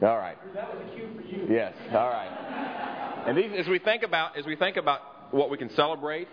All right. That was a cue for you. Yes. All right. And these, as we think about what we can celebrate,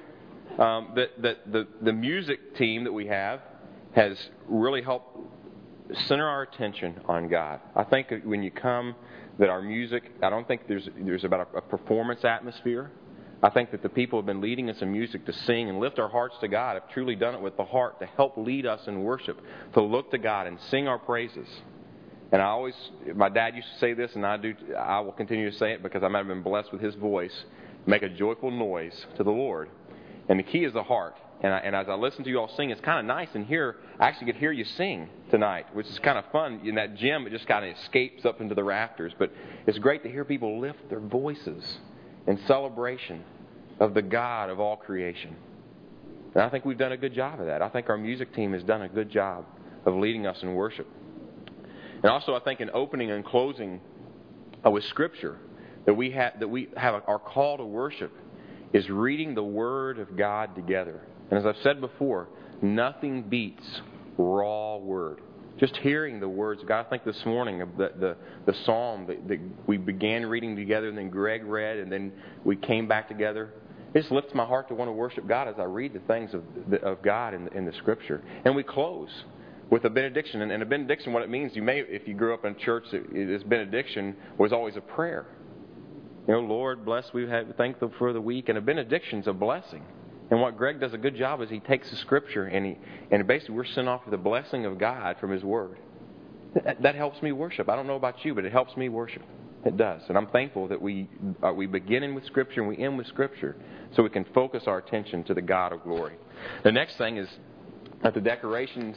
the music team that we have has really helped center our attention on God. I think when you come, that our music, I don't think there's about a performance atmosphere. I think that the people who have been leading us in music to sing and lift our hearts to God have truly done it with the heart to help lead us in worship, to look to God and sing our praises. And my dad used to say this, and I will continue to say it because I might have been blessed with his voice. Make a joyful noise to the Lord. And the key is the heart. And as I listen to you all sing, it's kind of nice in here. I actually could hear you sing tonight, which is kind of fun. In that gym, it just kind of escapes up into the rafters. But it's great to hear people lift their voices in celebration of the God of all creation. And I think we've done a good job of that. I think our music team has done a good job of leading us in worship. And also I think in opening and closing with Scripture, that we have our call to worship is reading the Word of God together. And as I've said before, nothing beats raw Word. Just hearing the words of God. I think this morning of the psalm that we began reading together, and then Greg read, and then we came back together. It just lifts my heart to want to worship God as I read the things of God in the Scripture. And we close with a benediction. And a benediction, what it means, if you grew up in church, this benediction was always a prayer. You know, Lord, bless, we have thankful for the week. And a benediction's a blessing. And what Greg does a good job is he takes the Scripture and basically we're sent off with the blessing of God from His Word. That helps me worship. I don't know about you, but it helps me worship. It does. And I'm thankful that we begin with Scripture and we end with Scripture so we can focus our attention to the God of glory. The next thing is that the decorations...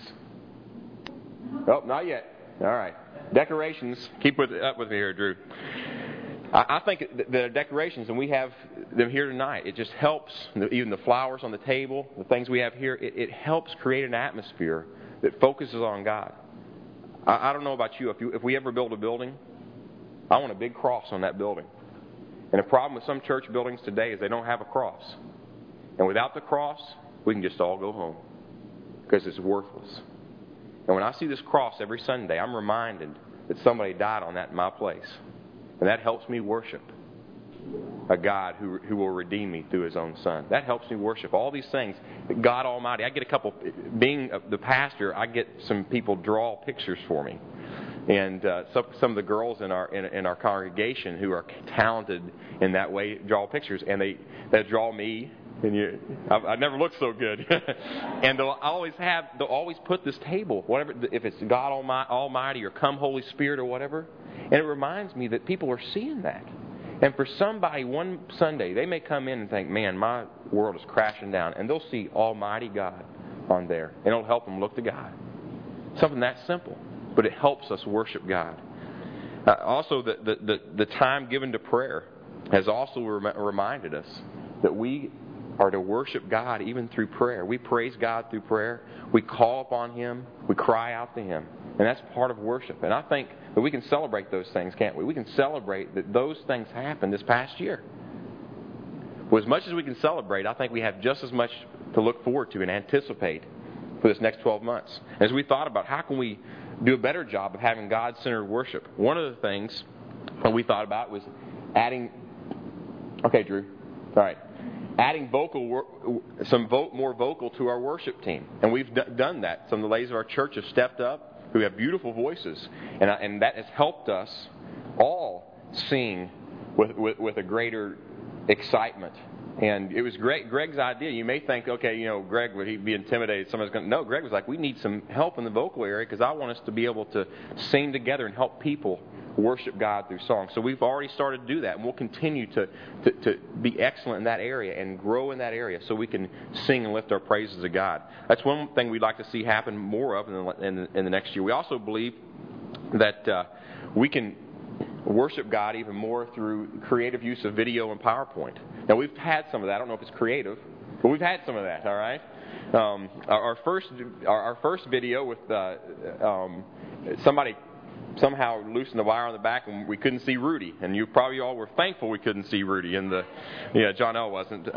Oh, not yet. All right. Decorations. Keep up with me here, Drew. I think the decorations, and we have them here tonight, it just helps, even the flowers on the table, the things we have here, it helps create an atmosphere that focuses on God. I don't know about you, if we ever build a building, I want a big cross on that building. And the problem with some church buildings today is they don't have a cross. And without the cross, we can just all go home because it's worthless. And when I see this cross every Sunday, I'm reminded that somebody died on that in my place. And that helps me worship a God who will redeem me through His own Son. That helps me worship all these things. God Almighty. I get a couple, being the pastor, I get some people draw pictures for me. And some of the girls in our congregation who are talented in that way draw pictures. And they draw me. And I never look so good. And they'll always put this table, whatever, if it's God Almighty or Come Holy Spirit or whatever. And it reminds me that people are seeing that. And for somebody one Sunday, they may come in and think, man, my world is crashing down. And they'll see Almighty God on there. And it'll help them look to God. Something that simple. But it helps us worship God. Also, the time given to prayer has also reminded us that we are to worship God even through prayer. We praise God through prayer. We call upon Him. We cry out to Him. And that's part of worship. And I think that we can celebrate those things, can't we? We can celebrate that those things happened this past year. Well, as much as we can celebrate, I think we have just as much to look forward to and anticipate for this next 12 months. As we thought about how can we do a better job of having God-centered worship, one of the things that we thought about was adding... Okay, Drew. All right. Adding more vocal to our worship team. And we've done that. Some of the ladies of our church have stepped up, who have beautiful voices. And that has helped us all sing with a greater excitement. And it was great. Greg's idea. You may think, okay, Greg, would he be intimidated? Somebody's going to... No, Greg was like, we need some help in the vocal area because I want us to be able to sing together and help people worship God through song. So we've already started to do that, and we'll continue to be excellent in that area and grow in that area so we can sing and lift our praises to God. That's one thing we'd like to see happen more of in the next year. We also believe that we can worship God even more through creative use of video and PowerPoint. Now, we've had some of that. I don't know if it's creative, but we've had some of that, all right? Our first video with somebody somehow loosened the wire on the back and we couldn't see Rudy. And you probably all were thankful we couldn't see Rudy. John L. wasn't.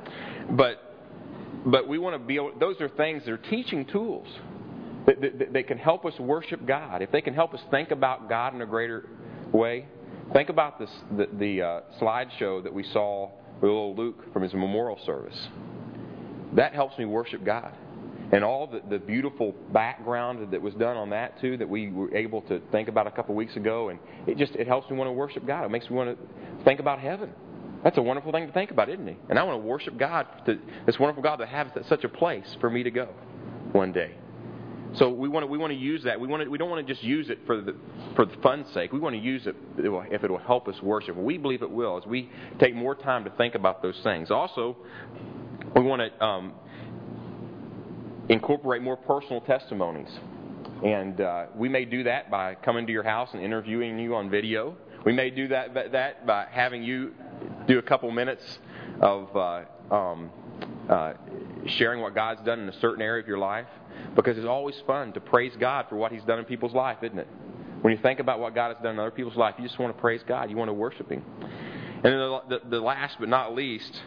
But we want to be able... Those are things that are teaching tools that can help us worship God. If they can help us think about God in a greater way, think about the slideshow that we saw with little Luke from his memorial service. That helps me worship God. And all the beautiful background that was done on that too, that we were able to think about a couple weeks ago, and it helps me want to worship God. It makes me want to think about heaven. That's a wonderful thing to think about, isn't it? And I want to worship God, this wonderful God that has such a place for me to go one day. So we want to use that. We don't want to just use it for the fun's sake. We want to use it if it will help us worship. We believe it will as we take more time to think about those things. Also, we want to incorporate more personal testimonies. And we may do that by coming to your house and interviewing you on video. We may do that by having you do a couple minutes of sharing what God's done in a certain area of your life. Because it's always fun to praise God for what He's done in people's life, isn't it? When you think about what God has done in other people's life, you just want to praise God. You want to worship Him. And then the last but not least,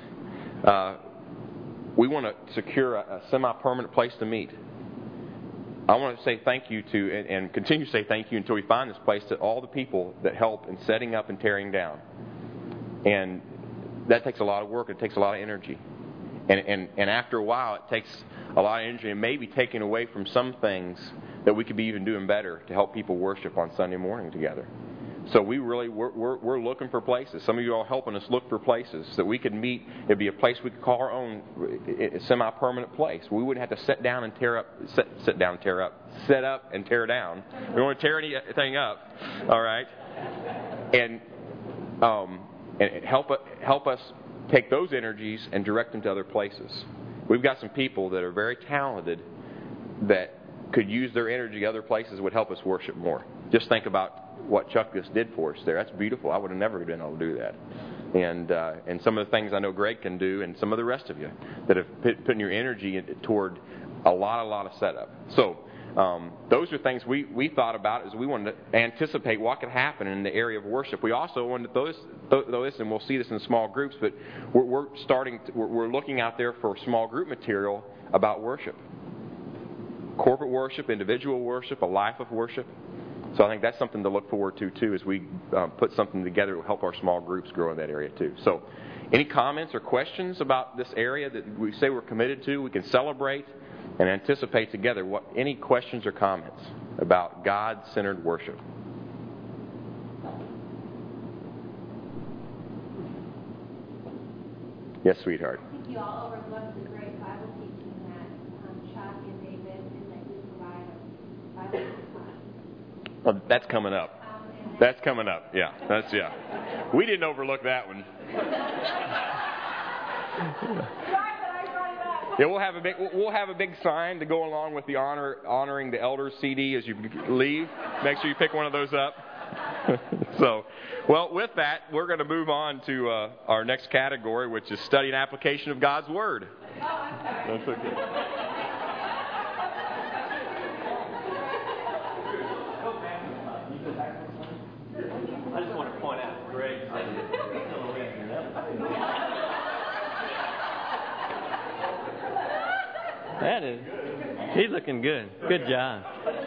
we want to secure a semi-permanent place to meet. I want to say thank you to, and continue to say thank you until we find this place, to all the people that help in setting up and tearing down. And that takes a lot of work. It takes a lot of energy. And after a while, it takes a lot of energy and maybe taking away from some things that we could be even doing better to help people worship on Sunday morning together. So we're looking for places. Some of you are helping us look for places that we could meet. It'd be a place we could call our own semi-permanent place. We wouldn't have to set up and tear down. We don't want to tear anything up. All right, and help us take those energies and direct them to other places. We've got some people that are very talented that could use their energy other places that would help us worship more. Just think about what Chuck just did for us there. That's beautiful. I would have never been able to do that. And some of the things I know Greg can do, and some of the rest of you that have put your energy toward a lot of setup. So those are things we thought about as we wanted to anticipate what could happen in the area of worship. We also wanted those, and we'll see this in small groups, but we're looking out there for small group material about worship. Corporate worship, individual worship, a life of worship. So I think that's something to look forward to, too, as we put something together to help our small groups grow in that area, too. So any comments or questions about this area that we say we're committed to, we can celebrate and anticipate together. Any questions or comments about God-centered worship? Yes, sweetheart. I think you all overlooked the great Bible teaching that Chuck and David and that you provide a Bible class. Oh, that's coming up. That's coming up. Yeah, we didn't overlook that one. Yeah, we'll have a big sign to go along with the honoring the elders CD as you leave. Make sure you pick one of those up. So, well, with that, we're going to move on to our next category, which is study and application of God's Word. That's okay. I just want to point out, Greg said that is, he's looking good. Good job.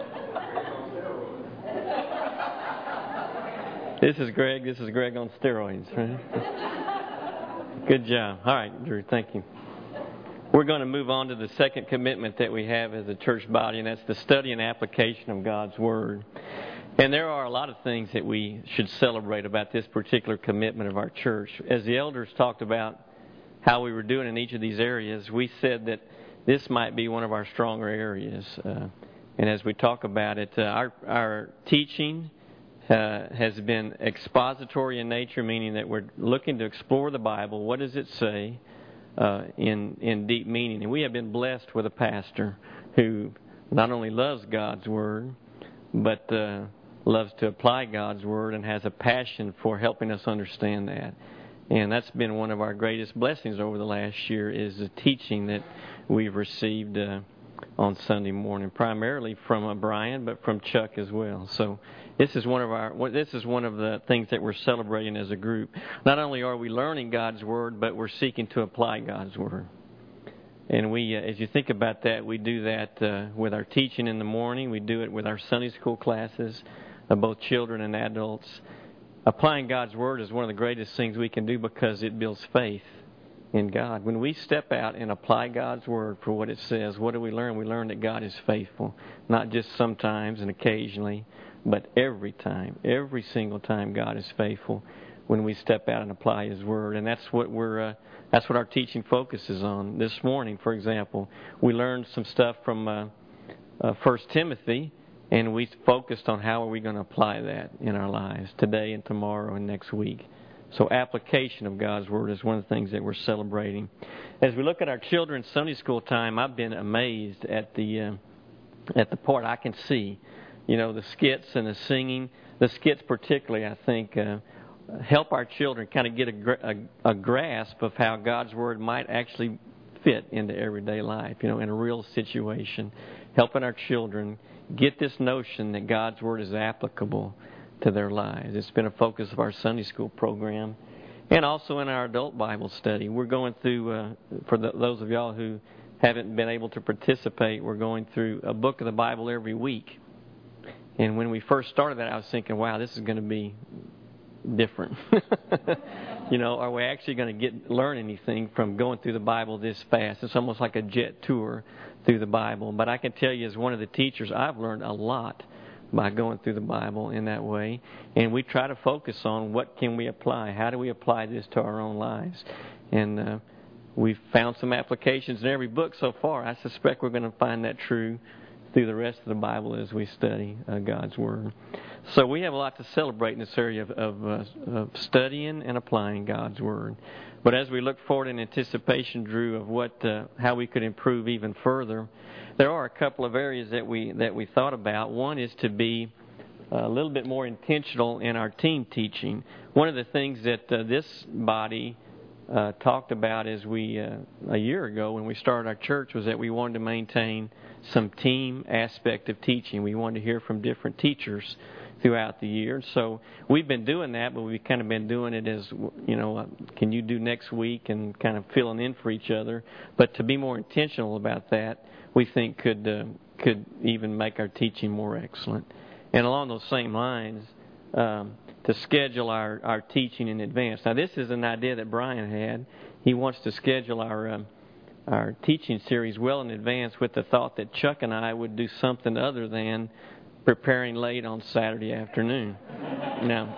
This is Greg on steroids, right? Good job. All right, Drew, thank you. We're going to move on to the second commitment that we have as a church body, and that's the study and application of God's Word. And there are a lot of things that we should celebrate about this particular commitment of our church. As the elders talked about how we were doing in each of these areas, we said that this might be one of our stronger areas. And as we talk about it, our teaching has been expository in nature, meaning that we're looking to explore the Bible. What does it say in deep meaning? And we have been blessed with a pastor who not only loves God's Word, but loves to apply God's Word and has a passion for helping us understand that. And that's been one of our greatest blessings over the last year, is the teaching that we've received on Sunday morning, primarily from Brian, but from Chuck as well. So this is one of the things that we're celebrating as a group. Not only are we learning God's Word, but we're seeking to apply God's Word. And we, as you think about that, we do that with our teaching in the morning. We do it with our Sunday school classes, both children and adults. applying God's Word is one of the greatest things we can do because it builds faith in God. When we step out and apply God's Word for what it says, what do we learn? We learn that God is faithful. Not just sometimes and occasionally, but every time. Every single time God is faithful when we step out and apply His Word. And that's what that's what our teaching focuses on. This morning, for example, we learned some stuff from 1 Timothy, and we focused on how are we going to apply that in our lives today and tomorrow and next week. So application of God's Word is one of the things that we're celebrating. As we look at our children's Sunday school time, I've been amazed at the part I can see. You know, the skits and the singing. The skits particularly, I think, help our children kind of get a grasp of how God's Word might actually fit into everyday life, you know, in a real situation. Helping our children get this notion that God's Word is applicable to their lives. It's been a focus of our Sunday school program and also in our adult Bible study. We're going through, those of y'all who haven't been able to participate, we're going through a book of the Bible every week. And when we first started that, I was thinking, wow, this is going to be different. You know, are we actually going to learn anything from going through the Bible this fast? It's almost like a jet tour through the Bible. But I can tell you, as one of the teachers, I've learned a lot by going through the Bible in that way. And we try to focus on what can we apply? How do we apply this to our own lives? And we've found some applications in every book so far. I suspect we're going to find that true through the rest of the Bible as we study God's Word. So we have a lot to celebrate in this area of studying and applying God's Word. But as we look forward in anticipation, Drew, of how we could improve even further, there are a couple of areas that we thought about. One is to be a little bit more intentional in our team teaching. One of the things that this body talked about as a year ago when we started our church was that we wanted to maintain some team aspect of teaching. We wanted to hear from different teachers throughout the year. So we've been doing that, but we've kind of been doing it as, you know, can you do next week and kind of filling in for each other. But to be more intentional about that, we think could even make our teaching more excellent. And along those same lines, to schedule our teaching in advance. Now, this is an idea that Brian had. He wants to schedule our teaching series well in advance with the thought that Chuck and I would do something other than preparing late on Saturday afternoon. Now,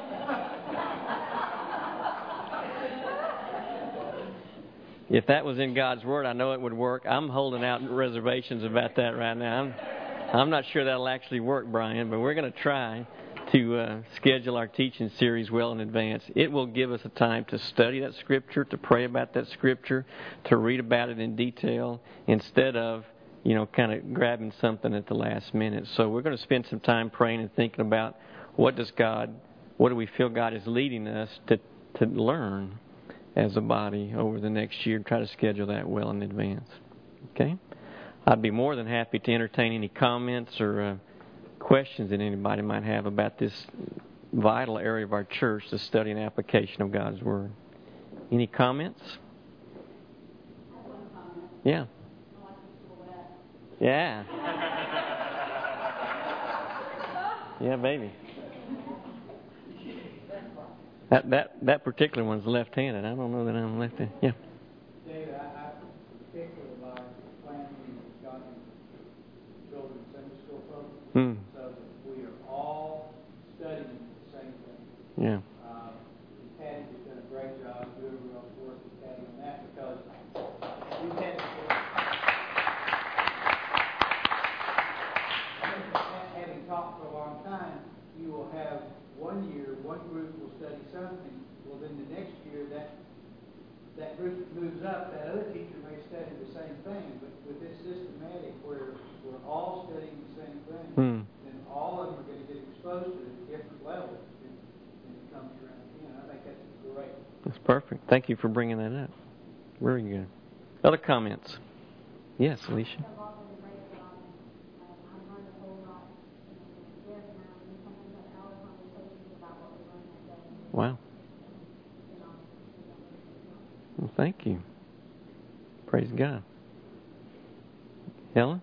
if that was in God's Word, I know it would work. I'm holding out reservations about that right now. I'm not sure that'll actually work, Brian, but we're going to try to schedule our teaching series well in advance. It will give us a time to study that Scripture, to pray about that Scripture, to read about it in detail, instead of, you know, kind of grabbing something at the last minute. So we're going to spend some time praying and thinking about what do we feel God is leading us to learn as a body over the next year. Try to schedule that well in advance. Okay? I'd be more than happy to entertain any comments or questions that anybody might have about this vital area of our church, the study and application of God's Word. Any comments? Yeah. Yeah. Yeah, baby. That particular one's left-handed. I don't know that I'm left-handed. Yeah. David, I particularly like planning God's children's Sunday school program, so that we are all studying the same thing. Yeah. Patty has done a great job doing real work with Patty on that, because we've had having talked for a long time, you will have one year, one group will study something. Well, then the next year, that group moves up. That other teacher may study the same thing. But with this systematic, where we're all studying the same thing, then all of them are going to get exposed to it at different levels. And it comes around again. I think that's great. That's perfect. Thank you for bringing that up. Very good. Other comments? Yes, Alicia. Wow. Well, thank you. Praise God. Helen?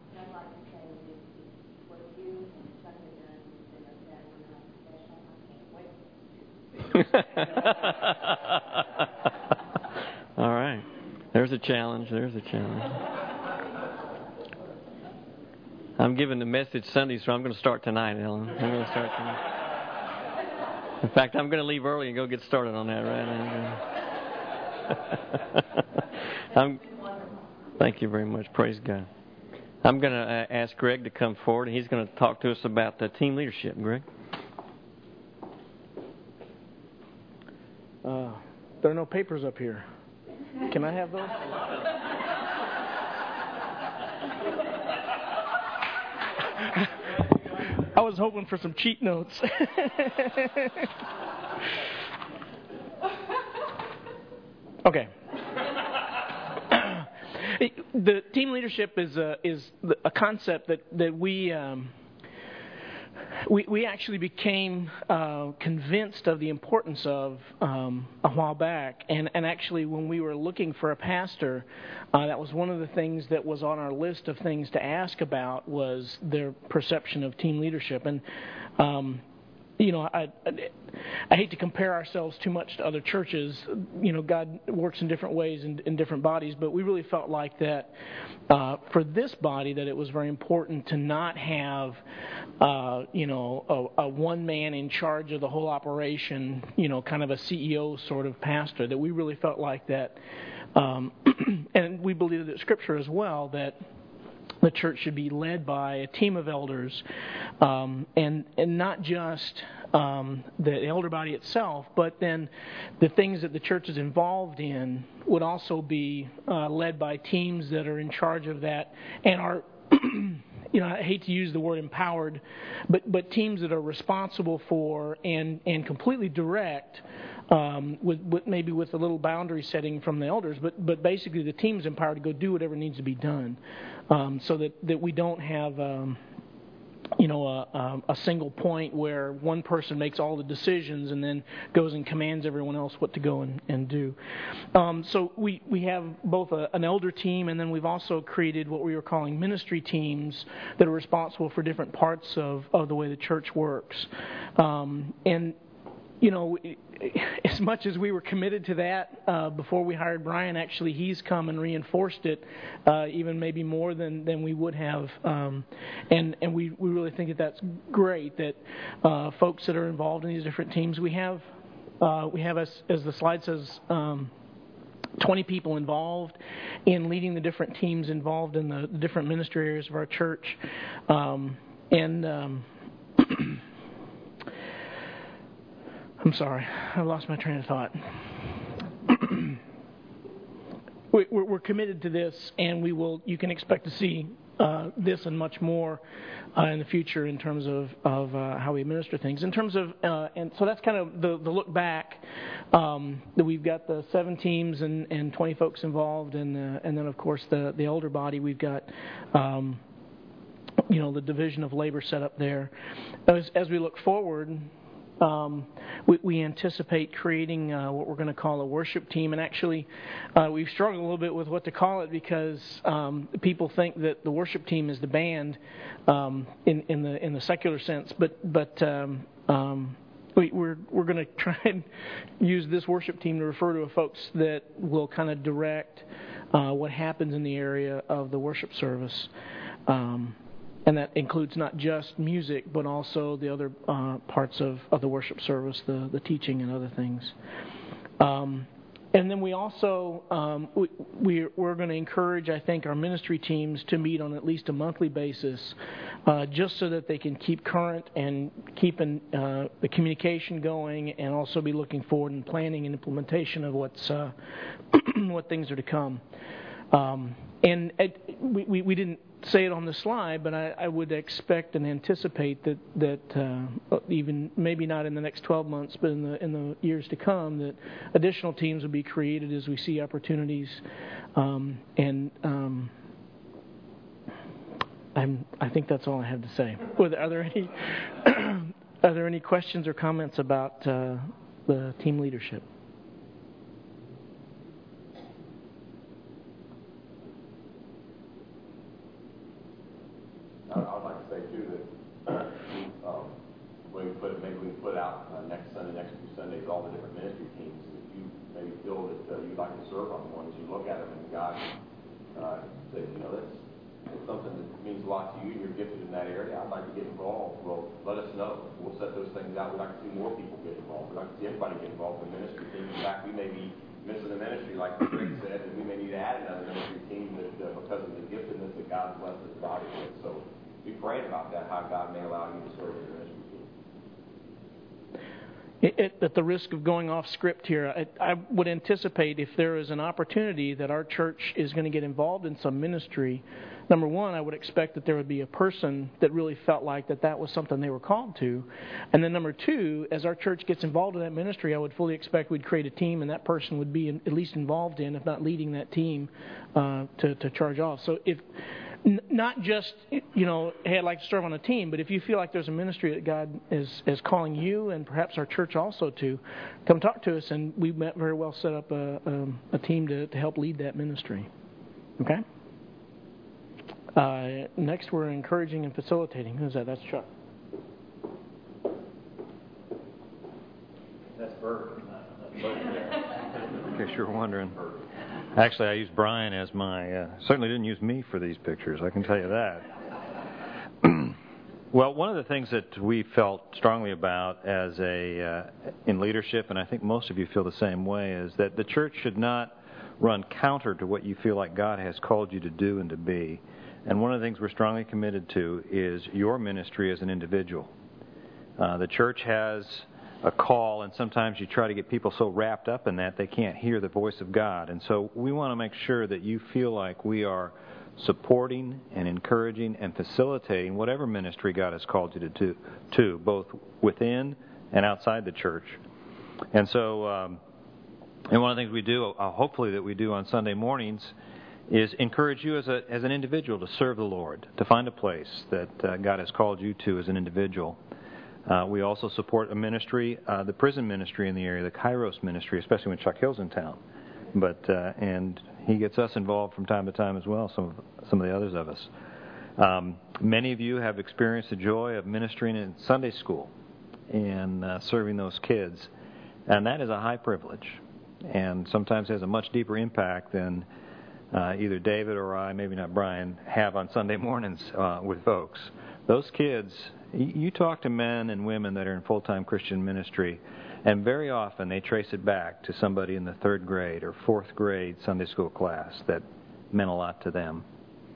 All right. There's a challenge. I'm giving the message Sunday, so I'm going to start tonight, Ellen. I'm going to start tonight. In fact, I'm going to leave early and go get started on that right now. Thank you very much. Praise God. I'm going to ask Greg to come forward, and he's going to talk to us about the team leadership. Greg? There are no papers up here. Can I have those? I was hoping for some cheat notes. Okay. The team leadership is a concept that we actually became convinced of the importance of a while back, and actually when we were looking for a pastor, that was one of the things that was on our list of things to ask about, was their perception of team leadership. And I hate to compare ourselves too much to other churches. God works in different ways in different bodies, but we really felt like that for this body that it was very important to not have a one man in charge of the whole operation, kind of a CEO sort of pastor. That we really felt like that, and we believe that Scripture as well, that the church should be led by a team of elders, and not just the elder body itself, but then the things that the church is involved in would also be led by teams that are in charge of that and are, I hate to use the word empowered, but teams that are responsible for and completely direct, with maybe with a little boundary setting from the elders, but basically the team's empowered to go do whatever needs to be done, so that we don't have a single point where one person makes all the decisions and then goes and commands everyone else what to go and do. So we have both an elder team, and then we've also created what we were calling ministry teams that are responsible for different parts of the way the church works. And as much as we were committed to that before we hired Brian, actually he's come and reinforced it even maybe more than we would have. And we really think that that's great, that folks that are involved in these different teams, we have as the slide says, 20 people involved in leading the different teams involved in the different ministry areas of our church. I'm sorry, I lost my train of thought. We're committed to this, and you can expect to see this and much more in the future in terms of how we administer things. In terms of, and so that's kind of the look back, that we've got the 7 teams and 20 folks involved, and then of course the elder body, we've got the division of labor set up there. As we look forward, we anticipate creating what we're going to call a worship team, and actually we've struggled a little bit with what to call it, because people think that the worship team is the band in the secular sense, but we're going to try and use this worship team to refer to folks that will kind of direct what happens in the area of the worship service. And that includes not just music, but also the other parts of the worship service, the teaching and other things. And then we also, we're going to encourage, I think, our ministry teams to meet on at least a monthly basis, just so that they can keep current and keeping the communication going, and also be looking forward and planning and implementation of what things are to come. And we didn't say it on the slide, but I would expect and anticipate that even maybe not in the next 12 months, but in the years to come, that additional teams will be created as we see opportunities. I think that's all I have to say. Are there any questions or comments about the team leadership? I'd like to say too that maybe we put out next Sunday, next 2 Sundays all the different ministry teams that you maybe feel that you'd like to serve on one as you look at them and God says, that's something that means a lot to you and you're gifted in that area. I'd like to get involved. Well, let us know. We'll set those things out. We'd like to see more people get involved. We'd like to see everybody get involved in the ministry team. In fact, we may be missing a ministry, like Greg said, and we may need to add another ministry team that, because of the giftedness that God blesses the body with. So be praying about that, how God may allow you to serve in the ministry team. At the risk of going off script here, I would anticipate if there is an opportunity that our church is going to get involved in some ministry, number one, I would expect that there would be a person that really felt like that was something they were called to. And then number two, as our church gets involved in that ministry, I would fully expect we'd create a team and that person would be at least involved in, if not leading that team, to charge off. So if not just, hey, I'd like to serve on a team, but if you feel like there's a ministry that God is calling you and perhaps our church also to, come talk to us, and we might very well set up a team to help lead that ministry. Okay? Next, we're encouraging and facilitating. Who's that? That's Chuck. That's Bert. In case you're wondering. Actually, I used Brian as my... certainly didn't use me for these pictures, I can tell you that. Well, one of the things that we felt strongly about as in leadership, and I think most of you feel the same way, is that the church should not run counter to what you feel like God has called you to do and to be. And one of the things we're strongly committed to is your ministry as an individual. The church has a call, and sometimes you try to get people so wrapped up in that they can't hear the voice of God. And so we want to make sure that you feel like we are supporting and encouraging and facilitating whatever ministry God has called you to both within and outside the church. And so, and one of the things we do, hopefully that we do on Sunday mornings, is encourage you as an individual to serve the Lord, to find a place that God has called you to as an individual. We also support a ministry, the prison ministry in the area, the Kairos ministry, especially when Chuck Hill's in town. But and he gets us involved from time to time as well, some of the others of us. Many of you have experienced the joy of ministering in Sunday school and serving those kids, and that is a high privilege, and sometimes has a much deeper impact than either David or I, maybe not Brian, have on Sunday mornings with folks. Those kids, you talk to men and women that are in full-time Christian ministry, and very often they trace it back to somebody in the 3rd grade or 4th grade Sunday school class that meant a lot to them.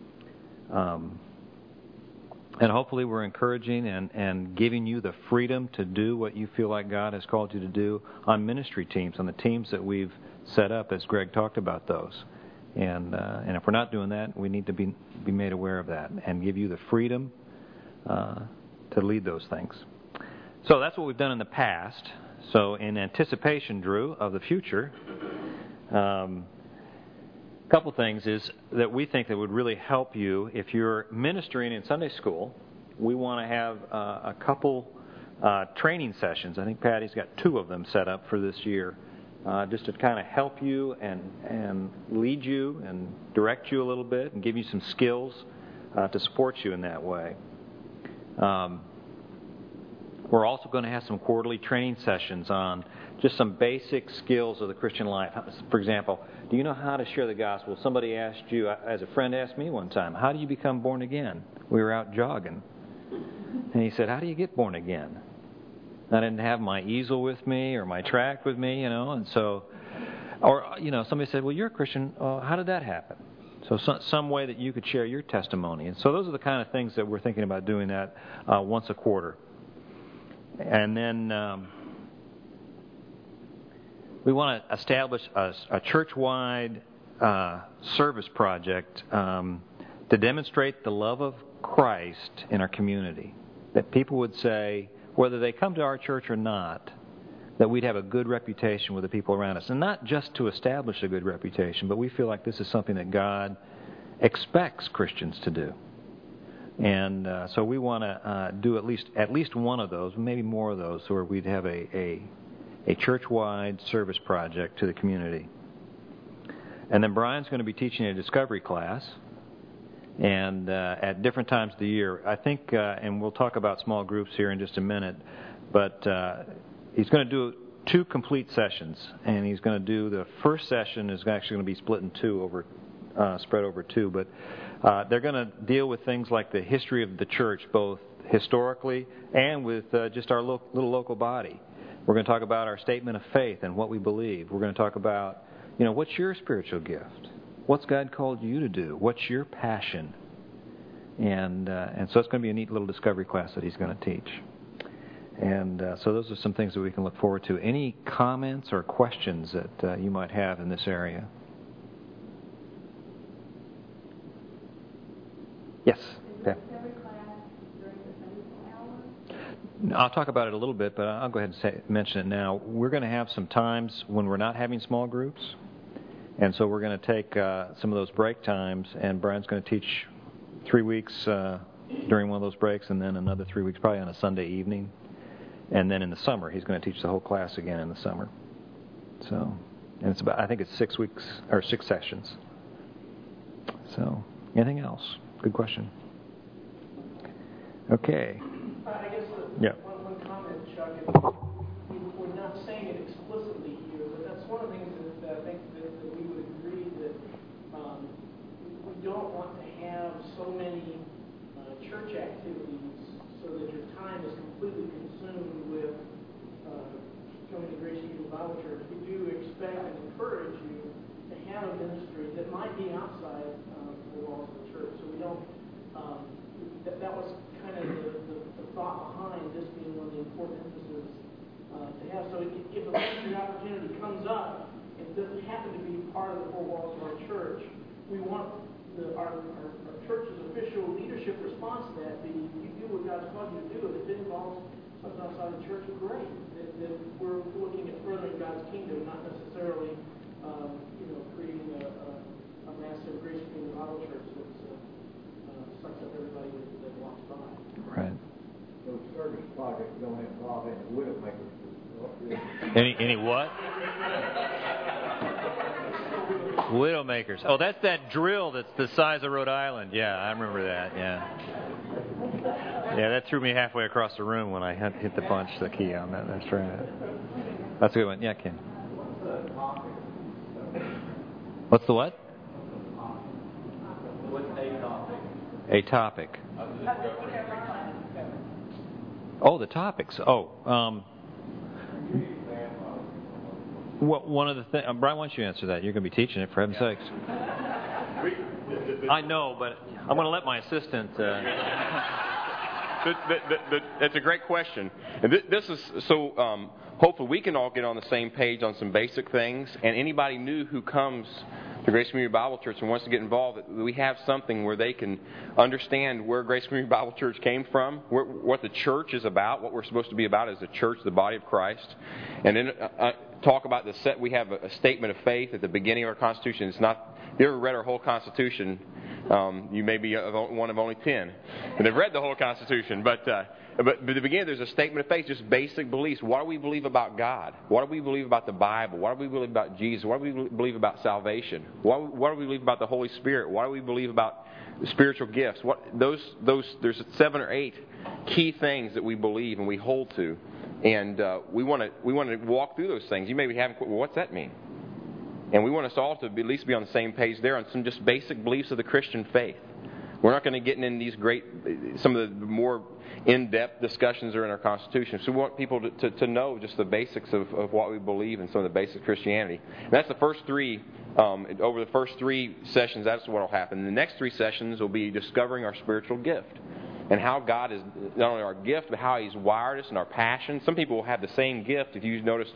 And hopefully we're encouraging and giving you the freedom to do what you feel like God has called you to do on ministry teams, on the teams that we've set up, as Greg talked about those. And if we're not doing that, we need to be made aware of that and give you the freedom to lead those things. So that's what we've done in the past. So in anticipation, Drew, of the future, a couple things is that we think that would really help you if you're ministering in Sunday school. We want to have a couple training sessions. I think Patty's got 2 of them set up for this year. Just to kind of help you and lead you and direct you a little bit and give you some skills to support you in that way. We're also going to have some quarterly training sessions on just some basic skills of the Christian life. For example, do you know how to share the gospel? Somebody asked you, as a friend asked me one time, how do you become born again? We were out jogging. And he said, how do you get born again? I didn't have my easel with me or my tract with me, and so, or, somebody said, well, you're a Christian. How did that happen? So some way that you could share your testimony. And so those are the kind of things that we're thinking about doing that once a quarter. And then we want to establish a church-wide service project to demonstrate the love of Christ in our community. That people would say, whether they come to our church or not, that we'd have a good reputation with the people around us. And not just to establish a good reputation, but we feel like this is something that God expects Christians to do. And so we want to do at least one of those, maybe more of those, where we'd have a church-wide service project to the community. And then Brian's going to be teaching a discovery class, and at different times of the year. I think, and we'll talk about small groups here in just a minute, but he's going to do 2 complete sessions, and he's going to do the first session is actually going to be split in 2 spread over 2, but they're going to deal with things like the history of the church, both historically and with just our little local body. We're going to talk about our statement of faith and what we believe. We're going to talk about, what's your spiritual gift? What's God called you to do? What's your passion? And so it's going to be a neat little discovery class that he's going to teach. And so those are some things that we can look forward to. Any comments or questions that you might have in this area? Yes. Yeah. I'll talk about it a little bit, but I'll go ahead and mention it now. We're going to have some times when we're not having small groups, and so we're going to take some of those break times, and Brian's going to teach 3 weeks during one of those breaks, and then another 3 weeks probably on a Sunday evening. And then in the summer, he's going to teach the whole class again in the summer. So, and I think it's 6 weeks or 6 sessions. So, anything else? Good question. Okay. I guess one comment, Chuck, we're not saying it explicitly here, but that's one of the things that I think that we would agree that we don't want to have so many church activities so that your time is completely consumed with coming to Grace Community Bible Church. We do expect and encourage you to have a ministry that might be outside the walls of the church. So we don't. That was kind of the thought behind this being one of the important emphases to have. So if a ministry opportunity comes up, it doesn't happen to be part of the four walls of our church, we want our church's official leadership response to that be, you do what God's called you to do. If it involves something outside the church, great. That we're looking at furthering God's kingdom, not necessarily creating a massive Grace Community Bible Church that sucks up everybody that walks by. Right. Those service projects don't involve any widowmakers. Any what? Widowmakers. Oh, that's that drill that's the size of Rhode Island. Yeah, I remember that. Yeah. Yeah, that threw me halfway across the room when I hit the key on that. That's right. That's a good one. Yeah, Ken. What's the what? What's a topic? A topic. Oh, the topics. One of the things, Brian, why don't you answer that? You're going to be teaching it, for heaven's sakes. I know, but I'm going to let my assistant. That's a great question. And this is so. Hopefully, we can all get on the same page on some basic things. And anybody new who comes to Grace Community Bible Church and wants to get involved, we have something where they can understand where Grace Community Bible Church came from, what the church is about, what we're supposed to be about as a church, the body of Christ, and then talk about we have a statement of faith at the beginning of our Constitution. It's not. If you ever read our whole Constitution, you may be one of only 10 that have read the whole Constitution. But at the beginning, there's a statement of faith, just basic beliefs. What do we believe about God? What do we believe about the Bible? What do we believe about Jesus? What do we believe about salvation? What do we believe about the Holy Spirit? What do we believe about spiritual gifts? There's 7 or 8 key things that we believe and we hold to, and we want to walk through those things. You may be having, well, what's that mean? And we want us all to at least be on the same page there on some just basic beliefs of the Christian faith. We're not going to get into these some of the more in-depth discussions are in our Constitution. So we want people to know just the basics of what we believe and some of the basics of Christianity. And that's the first 3. Over the first 3 sessions, that's what will happen. The next 3 sessions will be discovering our spiritual gift and how God is not only our gift, but how He's wired us and our passion. Some people will have the same gift. If you've noticed,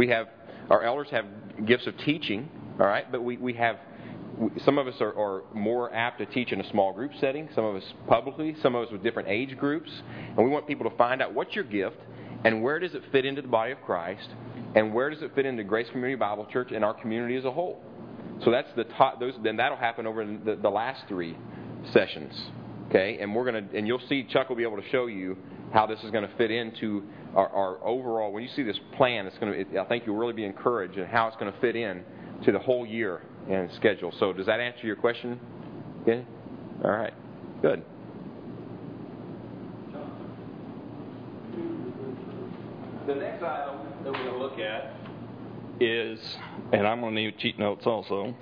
our elders have gifts of teaching, all right, but we have. Some of us are more apt to teach in a small group setting, some of us publicly, some of us with different age groups. And we want people to find out what's your gift and where does it fit into the body of Christ and where does it fit into Grace Community Bible Church and our community as a whole. So that's then that'll happen over in the last 3 sessions. Okay? And you'll see Chuck will be able to show you how this is going to fit into our overall. When you see this plan, I think you'll really be encouraged in how it's going to fit in to the whole year and schedule. So does that answer your question? Yeah? All right. Good. The next item that we're going to look at is, and I'm going to need cheat notes also,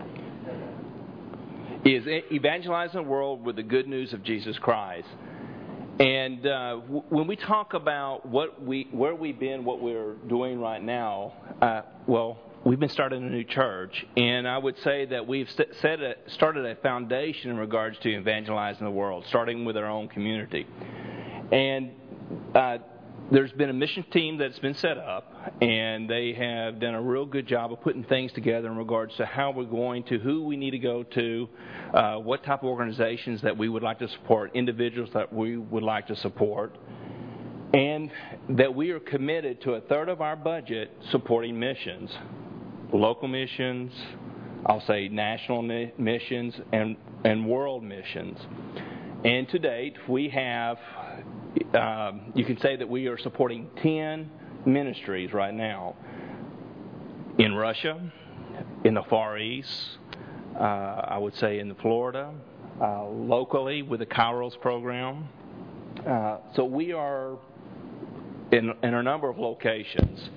is evangelizing the world with the good news of Jesus Christ. And when we talk about where we've been, what we're doing right now, we've been starting a new church, and I would say that we've started a foundation in regards to evangelizing the world, starting with our own community. And there's been a mission team that's been set up, and they have done a real good job of putting things together in regards to how we're going to, who we need to go to, what type of organizations that we would like to support, individuals that we would like to support, and that we are committed to a third of our budget supporting missions, local missions, I'll say national missions, and world missions. And to date, we have, you can say that we are supporting 10 ministries right now in Russia, in the Far East, I would say in Florida, locally with the Kairos program. So we are in a number of locations.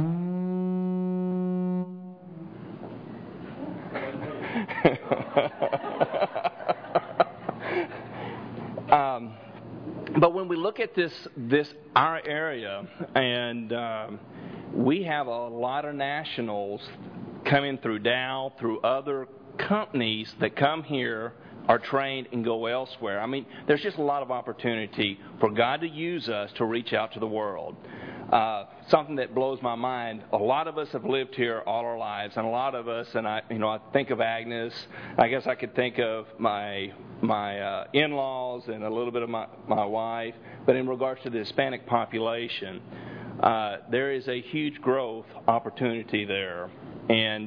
But when we look at this our area, and we have a lot of nationals coming through Dow, through other companies that come here, are trained, and go elsewhere. I mean, there's just a lot of opportunity for God to use us to reach out to the world. Something that blows my mind, a lot of us have lived here all our lives, and a lot of us, and I think of Agnes, I guess I could think of my in-laws and a little bit of my wife, but in regards to the Hispanic population, there is a huge growth opportunity there. And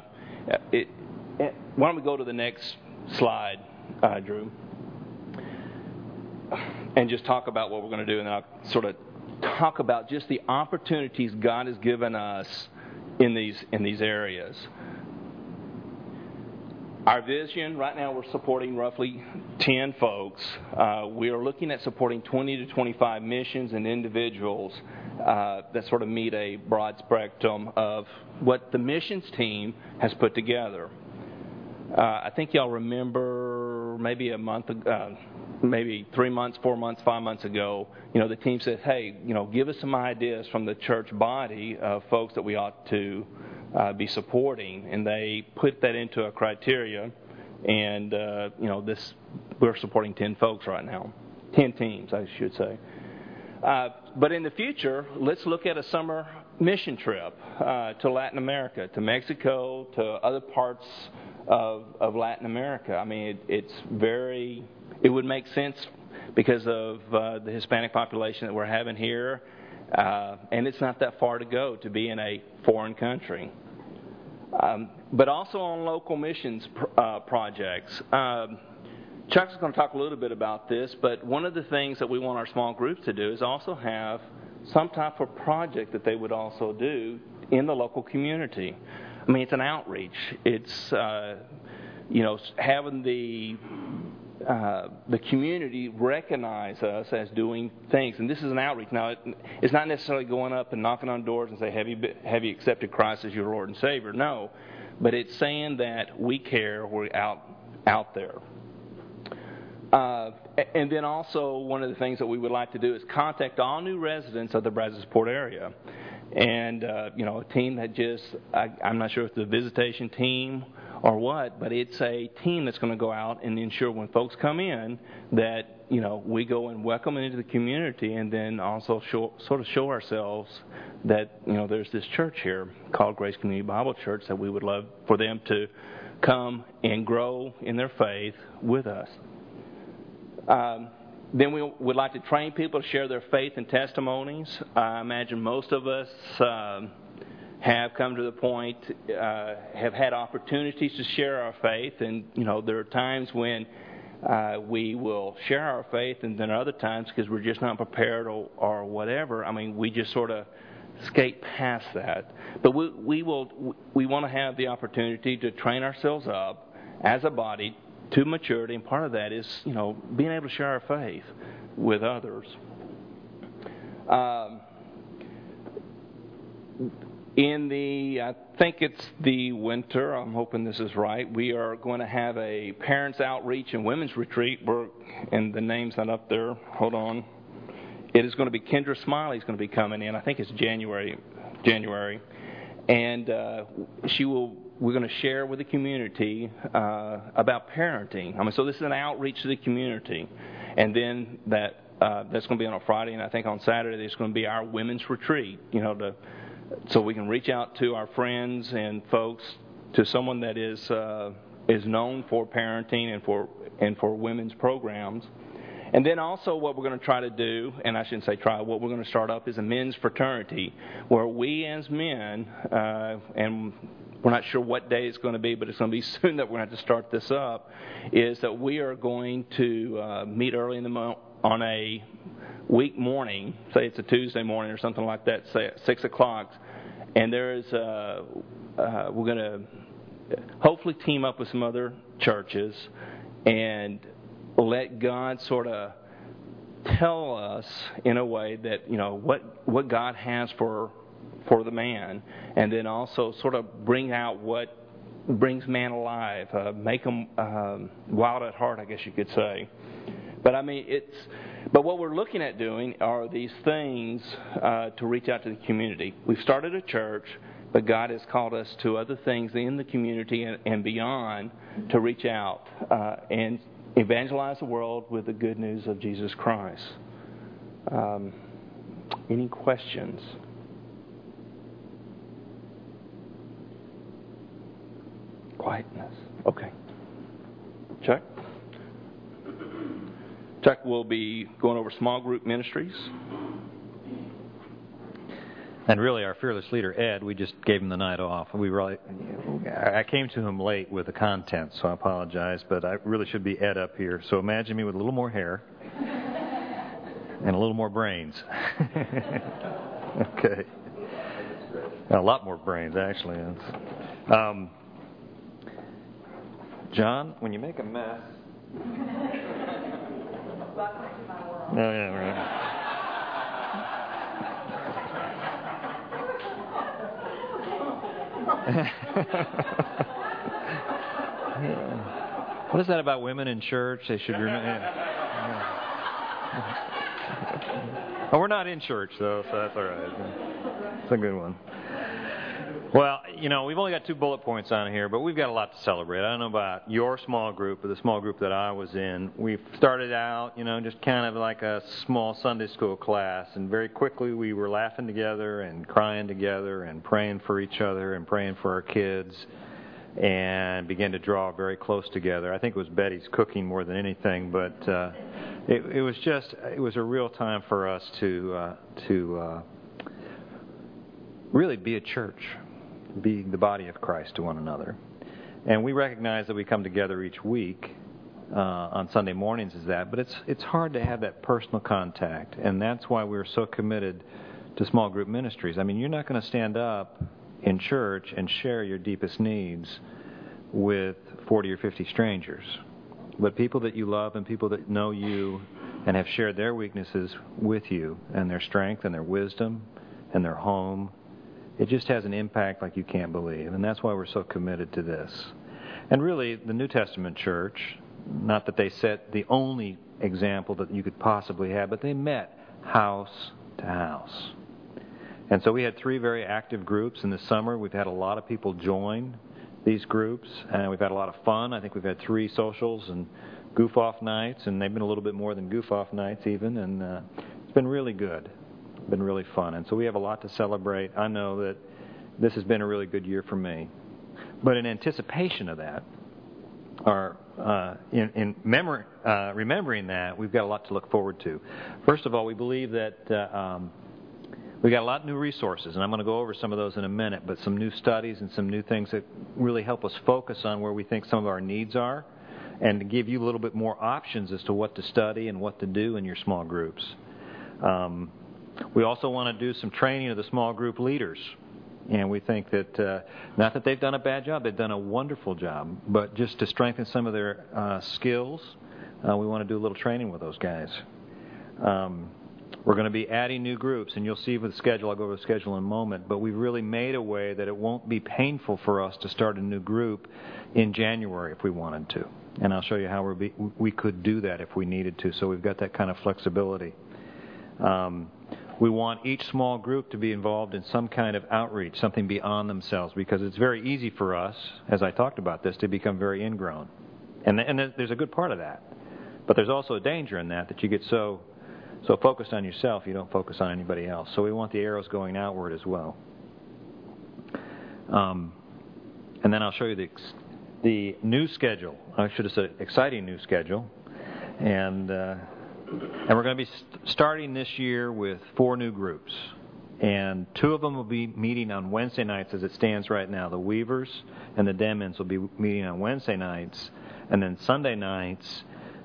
why don't we go to the next slide, Drew, and just talk about what we're going to do, and then I'll sort of talk about just the opportunities God has given us in these areas. Our vision, right now we're supporting roughly 10 folks. We are looking at supporting 20 to 25 missions and individuals that sort of meet a broad spectrum of what the missions team has put together. I think y'all remember maybe a month ago, maybe 3 months, 4 months, 5 months ago, the team said, hey, give us some ideas from the church body of folks that we ought to be supporting. And they put that into a criteria. And, we're supporting 10 folks right now. 10 teams, I should say. But in the future, let's look at a summer mission trip to Latin America, to Mexico, to other parts of Latin America. I mean, it would make sense because of the Hispanic population that we're having here, and it's not that far to go to be in a foreign country. But also on local missions projects. Chuck's going to talk a little bit about this, but one of the things that we want our small groups to do is also have some type of project that they would also do in the local community. I mean, it's an outreach. It's having the community recognize us as doing things, and this is an outreach. Now, it's not necessarily going up and knocking on doors and say, "Have you accepted Christ as your Lord and Savior?" No, but it's saying that we care. We're out there. And then also one of the things that we would like to do is contact all new residents of the Brazosport area. And, a team that I'm not sure if it's a visitation team or what, but it's a team that's going to go out and ensure when folks come in that, we go and welcome them into the community, and then also show ourselves that, there's this church here called Grace Community Bible Church that we would love for them to come and grow in their faith with us. Then we would like to train people to share their faith and testimonies. I imagine most of us have come to the point, have had opportunities to share our faith, and there are times when we will share our faith, and then other times because we're just not prepared or whatever. I mean, we just sort of skate past that. But we want to have the opportunity to train ourselves up as a body to maturity, and part of that is, being able to share our faith with others. I think it's the winter, I'm hoping this is right, we are going to have a parents outreach and women's retreat. And the name's not up there. Hold on. It is going to be Kendra Smiley's going to be coming in. I think it's January. And we're going to share with the community about parenting. So this is an outreach to the community. And then that's going to be on a Friday, and I think on Saturday there's going to be our women's retreat, so we can reach out to our friends and folks, to someone that is known for parenting and for women's programs. And then also what we're going to try to do, and I shouldn't say try, what we're going to start up is a men's fraternity, where we as men, and we're not sure what day it's going to be, but it's going to be soon that we're going to have to start this up, is that we are going to meet early in the month on a week morning, say it's a Tuesday morning or something like that, say at 6 o'clock, and we're going to hopefully team up with some other churches and let God sort of tell us in a way that, what God has for the man, and then also sort of bring out what brings man alive, make him wild at heart, I guess you could say. But what we're looking at doing are these things to reach out to the community. We've started a church, but God has called us to other things in the community and beyond to reach out and evangelize the world with the good news of Jesus Christ. Any questions? Quietness. Okay. Chuck? Chuck will be going over small group ministries. And really, our fearless leader, Ed, we just gave him the night off. I came to him late with the content, so I apologize, but I really should be Ed up here. So imagine me with a little more hair and a little more brains. Okay. A lot more brains, actually. John, when you make a mess... Oh, yeah, right. What is that about women in church? They should remember. Oh, we're not in church, though, so that's all right. It's a good one. Well, we've only got 2 bullet points on here, but we've got a lot to celebrate. I don't know about your small group, but the small group that I was in, we started out, just kind of like a small Sunday school class, and very quickly we were laughing together and crying together and praying for each other and praying for our kids, and began to draw very close together. I think it was Betty's cooking more than anything, but it was a real time for us to really be a church. Be the body of Christ to one another. And we recognize that we come together each week on Sunday mornings but it's hard to have that personal contact, and that's why we're so committed to small group ministries. You're not going to stand up in church and share your deepest needs with 40 or 50 strangers, but people that you love and people that know you and have shared their weaknesses with you and their strength and their wisdom and their home. It just has an impact like you can't believe, and that's why we're so committed to this. And really, the New Testament church, not that they set the only example that you could possibly have, but they met house to house. And so we had 3 very active groups in the summer. We've had a lot of people join these groups, and we've had a lot of fun. I think we've had 3 socials and goof-off nights, and they've been a little bit more than goof-off nights even, and it's been really good. Been really fun, and so we have a lot to celebrate. I know that this has been a really good year for me, but in anticipation of that, or remembering that, we've got a lot to look forward to. First of all, we believe that we got a lot of new resources, and I'm going to go over some of those in a minute, but some new studies and some new things that really help us focus on where we think some of our needs are, and to give you a little bit more options as to what to study and what to do in your small groups. We also want to do some training of the small group leaders. And we think that, not that they've done a bad job, they've done a wonderful job, but just to strengthen some of their skills, we want to do a little training with those guys. We're going to be adding new groups, and you'll see with the schedule. I'll go over the schedule in a moment. But we've really made a way that it won't be painful for us to start a new group in January if we wanted to. And I'll show you how we could do that if we needed to. So we've got that kind of flexibility. We want each small group to be involved in some kind of outreach, something beyond themselves, because it's very easy for us, as I talked about this, to become very ingrown. And there's a good part of that. But there's also a danger in that you get so focused on yourself, you don't focus on anybody else. So we want the arrows going outward as well. And then I'll show you the new schedule. I should have said exciting new schedule. And we're going to be starting this year with 4 new groups. And 2 of them will be meeting on Wednesday nights as it stands right now. The Weavers and the Demons will be meeting on Wednesday nights. And then Sunday nights,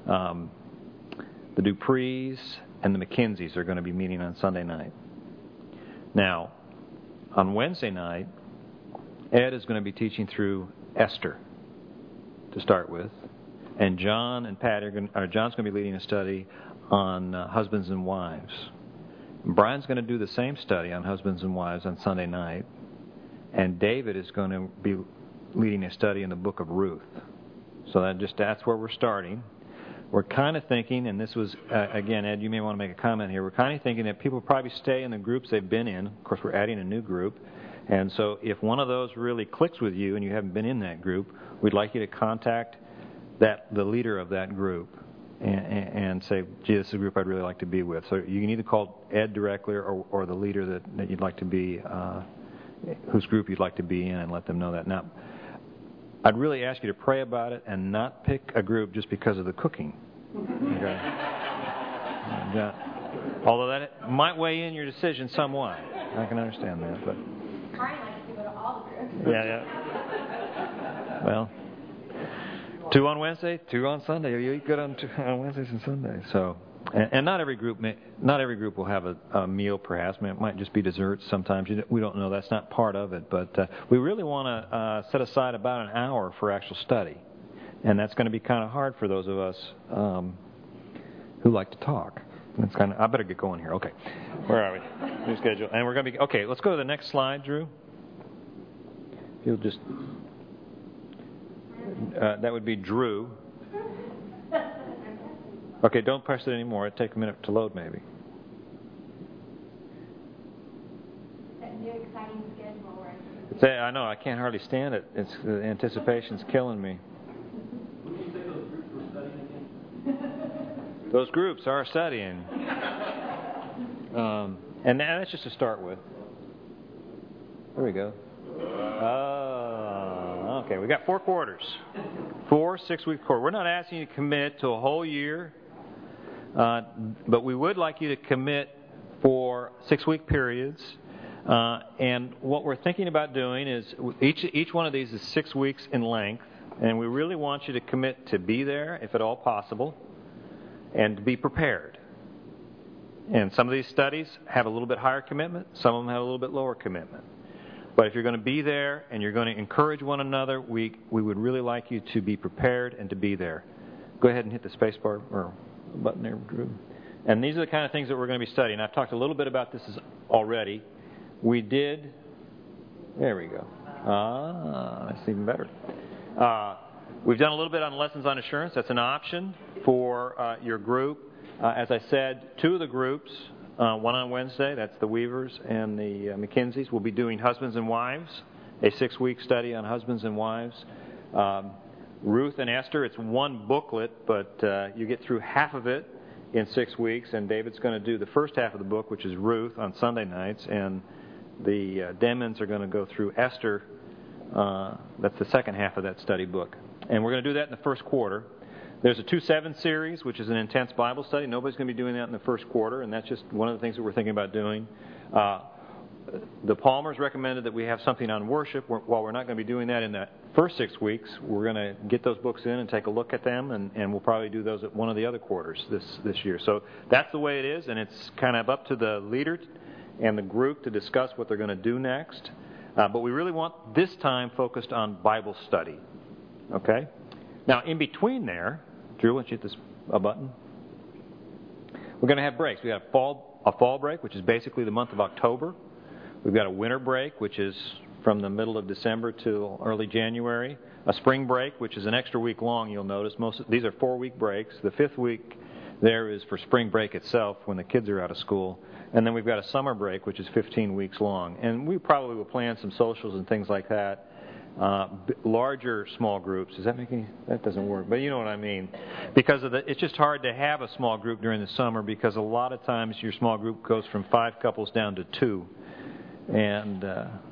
the Duprees and the McKenzies are going to be meeting on Sunday night. Now, on Wednesday night, Ed is going to be teaching through Esther to start with, and John and Pat John's going to be leading a study on husbands and wives. Brian's going to do the same study on husbands and wives on Sunday night, and David is going to be leading a study in the book of Ruth. So that's where we're starting. We're kind of thinking, and this was, again, Ed, you may want to make a comment here. We're kind of thinking that people probably stay in the groups they've been in. Of course, we're adding a new group. And so if one of those really clicks with you and you haven't been in that group, we'd like you to contact the leader of that group and say, gee, this is a group I'd really like to be with. So you can either call Ed directly or the leader that you'd like to be, whose group you'd like to be in, and let them know that. Now, I'd really ask you to pray about it and not pick a group just because of the cooking. Okay? Although that might weigh in your decision somewhat. I can understand that. But Brian likes to go to all the groups. yeah. Well, 2 on Wednesday, 2 on Sunday. You eat good on Wednesdays and Sundays. So, and not every group will have a meal. Perhaps it might just be desserts. Sometimes we don't know. That's not part of it. But we really want to set aside about an hour for actual study, and that's going to be kind of hard for those of us who like to talk. It's kind of. I better get going here. Okay, where are we? New schedule, and we're going to be okay. Let's go to the next slide, Drew. You'll just. That would be Drew. Okay, don't press it anymore. It'll take a minute to load, maybe. That new exciting schedule, right? I know. I can't hardly stand it. The anticipation's killing me. Would you say those groups were studying again? Those groups are studying. And that's just to start with. There we go. Okay, we got 4 quarters. 4 6-week quarters. We're not asking you to commit to a whole year, but we would like you to commit for 6-week periods. And what we're thinking about doing is each one of these is 6 weeks in length, and we really want you to commit to be there, if at all possible, and to be prepared. And some of these studies have a little bit higher commitment, some of them have a little bit lower commitment. But if you're going to be there and you're going to encourage one another, we would really like you to be prepared and to be there. Go ahead and hit the space bar or button there, Drew. And these are the kind of things that we're going to be studying. I've talked a little bit about this already. We did. There we go. That's even better. We've done a little bit on lessons on assurance. That's an option for your group. As I said, 2 of the groups, one on Wednesday, that's the Weavers and the McKenzies, will be doing husbands and wives, a 6-week study on husbands and wives. Ruth and Esther, it's 1 booklet, but you get through half of it in 6 weeks, and David's going to do the first half of the book, which is Ruth, on Sunday nights, and the Demons are going to go through Esther. That's the second half of that study book. And we're going to do that in the first quarter. There's a 2-7 series, which is an intense Bible study. Nobody's going to be doing that in the first quarter, and that's just one of the things that we're thinking about doing. The Palmers recommended that we have something on worship. While we're not going to be doing that in the first 6 weeks, we're going to get those books in and take a look at them, and we'll probably do those at one of the other quarters this year. So that's the way it is, and it's kind of up to the leader and the group to discuss what they're going to do next. But we really want this time focused on Bible study. Okay? Now, in between there, Drew, why don't you hit this button? We're going to have breaks. We have a fall a fall break, which is basically the month of October. We've got a winter break, which is from the middle of December to early January. A spring break, which is an extra week long, you'll notice. These are 4-week breaks. The 5th week there is for spring break itself when the kids are out of school. And then we've got a summer break, which is 15 weeks long. And we probably will plan some socials and things like that. Larger small groups. Does that make any? That doesn't work. But you know what I mean. Because of it's just hard to have a small group during the summer because a lot of times your small group goes from 5 couples down to 2. And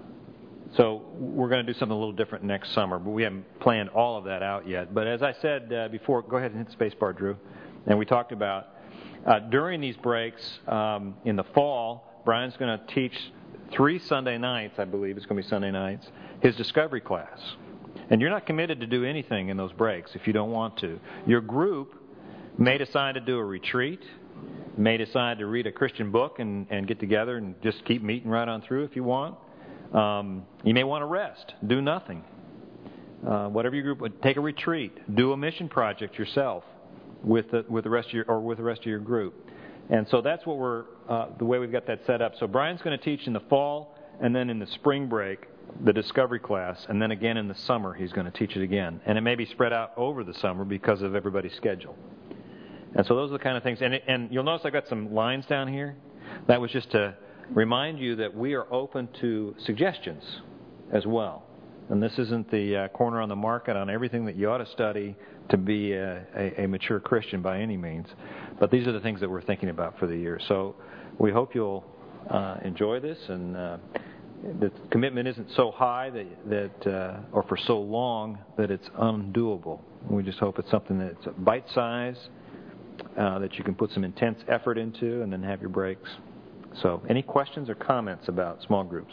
so we're going to do something a little different next summer, but we haven't planned all of that out yet. But as I said before, go ahead and hit the space bar, Drew. And we talked about during these breaks in the fall, Brian's going to teach 3 Sunday nights, I believe it's going to be Sunday nights, his discovery class. And you're not committed to do anything in those breaks if you don't want to. Your group may decide to do a retreat, may decide to read a Christian book and get together and just keep meeting right on through if you want. You may want to rest, do nothing. Whatever your group would, take a retreat, do a mission project yourself with the rest of your group. And so that's what the way we've got that set up. So Brian's going to teach in the fall, and then in the spring break, the discovery class, and then again in the summer he's going to teach it again. And it may be spread out over the summer because of everybody's schedule. And so those are the kind of things. And you'll notice I've got some lines down here. That was just to remind you that we are open to suggestions as well. And this isn't the corner on the market on everything that you ought to study to be a mature Christian by any means. But these are the things that we're thinking about for the year. So we hope you'll enjoy this, and the commitment isn't so high that or for so long that it's undoable. We just hope it's something that's bite-sized, that you can put some intense effort into and then have your breaks. So any questions or comments about small groups?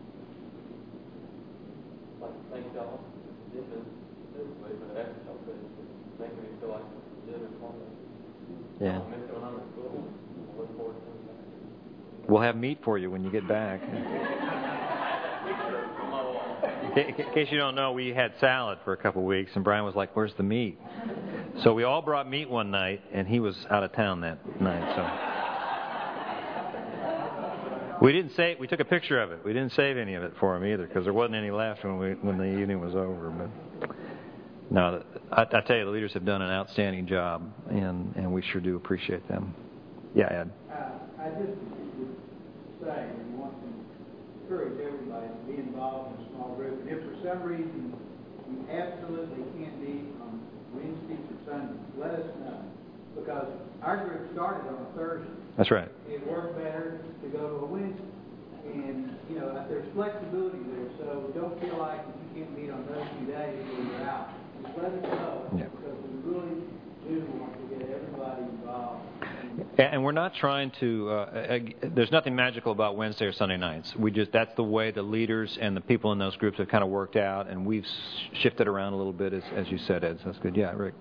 Thank y'all. This is everybody for the extra, but it's making me feel like it's informative. Yeah. I'll miss it when I'm in school. I look forward to it. We'll have meat for you when you get back. In case you don't know, we had salad for a couple of weeks, and Brian was like, "Where's the meat?" So we all brought meat one night, and he was out of town that night. So we didn't say. We took a picture of it. We didn't save any of it for him either, because there wasn't any left when the evening was over. But no, I tell you, the leaders have done an outstanding job, and we sure do appreciate them. Yeah, Ed. I just would say we want to encourage everybody to be involved in a small group. And if for some reason you absolutely can't be on Wednesdays or Sundays, let us know. Because our group started on a Thursday. That's right. It worked better to go to a Wednesday. And, there's flexibility there. So don't feel like if you can't meet on those 2 days when you're out. Just let us know. Yeah. Because we really do want to get everybody involved. And we're not trying to, there's nothing magical about Wednesday or Sunday nights. That's the way the leaders and the people in those groups have kind of worked out, and we've shifted around a little bit, as you said, Ed. So that's good. Yeah, Rick.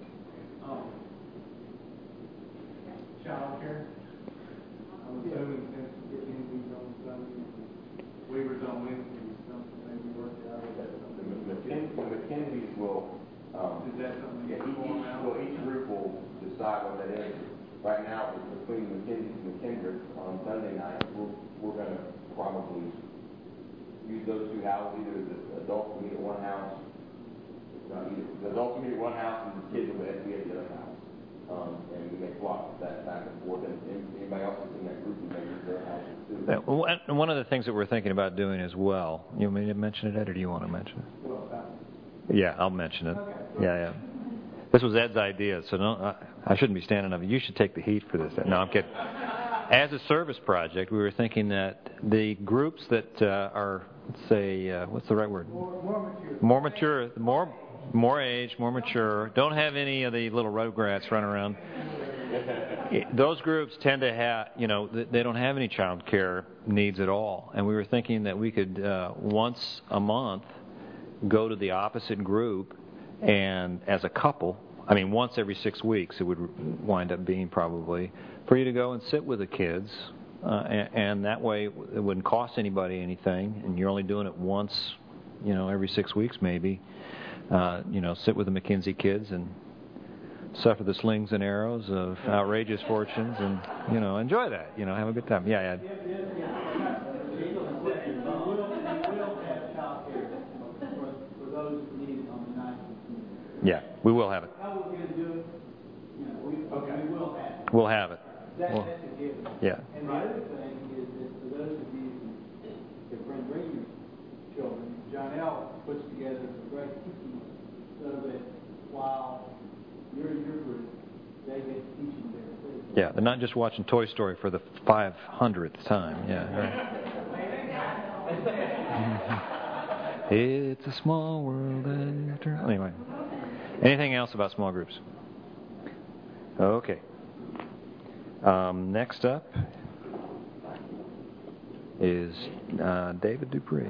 Childcare. I'm assuming since the Kennedy's on Sunday, Weaver's on Wednesday, something maybe worked out. The Kennedys will, Is that something each group will decide what that is. Right now, between McKinney and McKendrick on Sunday night, we're going to probably use those 2 houses. Either the adults will meet at one house, the adults will meet at one house, and the kids will be at the other house. And we may swap that back and forth. And anybody else that's in that group may use their houses too. And one of the things that we're thinking about doing as well, you want me to mention it, Ed, or do you want to mention it? Yeah, I'll mention it. Okay. Yeah. This was Ed's idea, so I shouldn't be standing up. You should take the heat for this. No, I'm kidding. As a service project, we were thinking that the groups that are, let's say, what's the right word? More mature, more age, more mature, don't have any of the little rugrats running around. Those groups tend to have, they don't have any child care needs at all. And we were thinking that we could, once a month, go to the opposite group, and as a couple, once every 6 weeks it would wind up being probably, for you to go and sit with the kids, and that way it wouldn't cost anybody anything, and you're only doing it once, every 6 weeks maybe. Sit with the McKinsey kids and suffer the slings and arrows of outrageous fortunes, and enjoy that. Have a good time. Yeah. We will have childcare for those who need it on the night. Yeah, we will have it. How we're going to do it? We will have it. We'll have it. That's a given. Yeah. And the other thing is that for those of you who can bring your children, John L. puts together a great teaching so that while you're in your group, they get teaching there too. Yeah, they're not just watching Toy Story for the 500th time. Yeah, right. It's a small world. Anyway, anything else about small groups? Okay. Next up is David Dupree.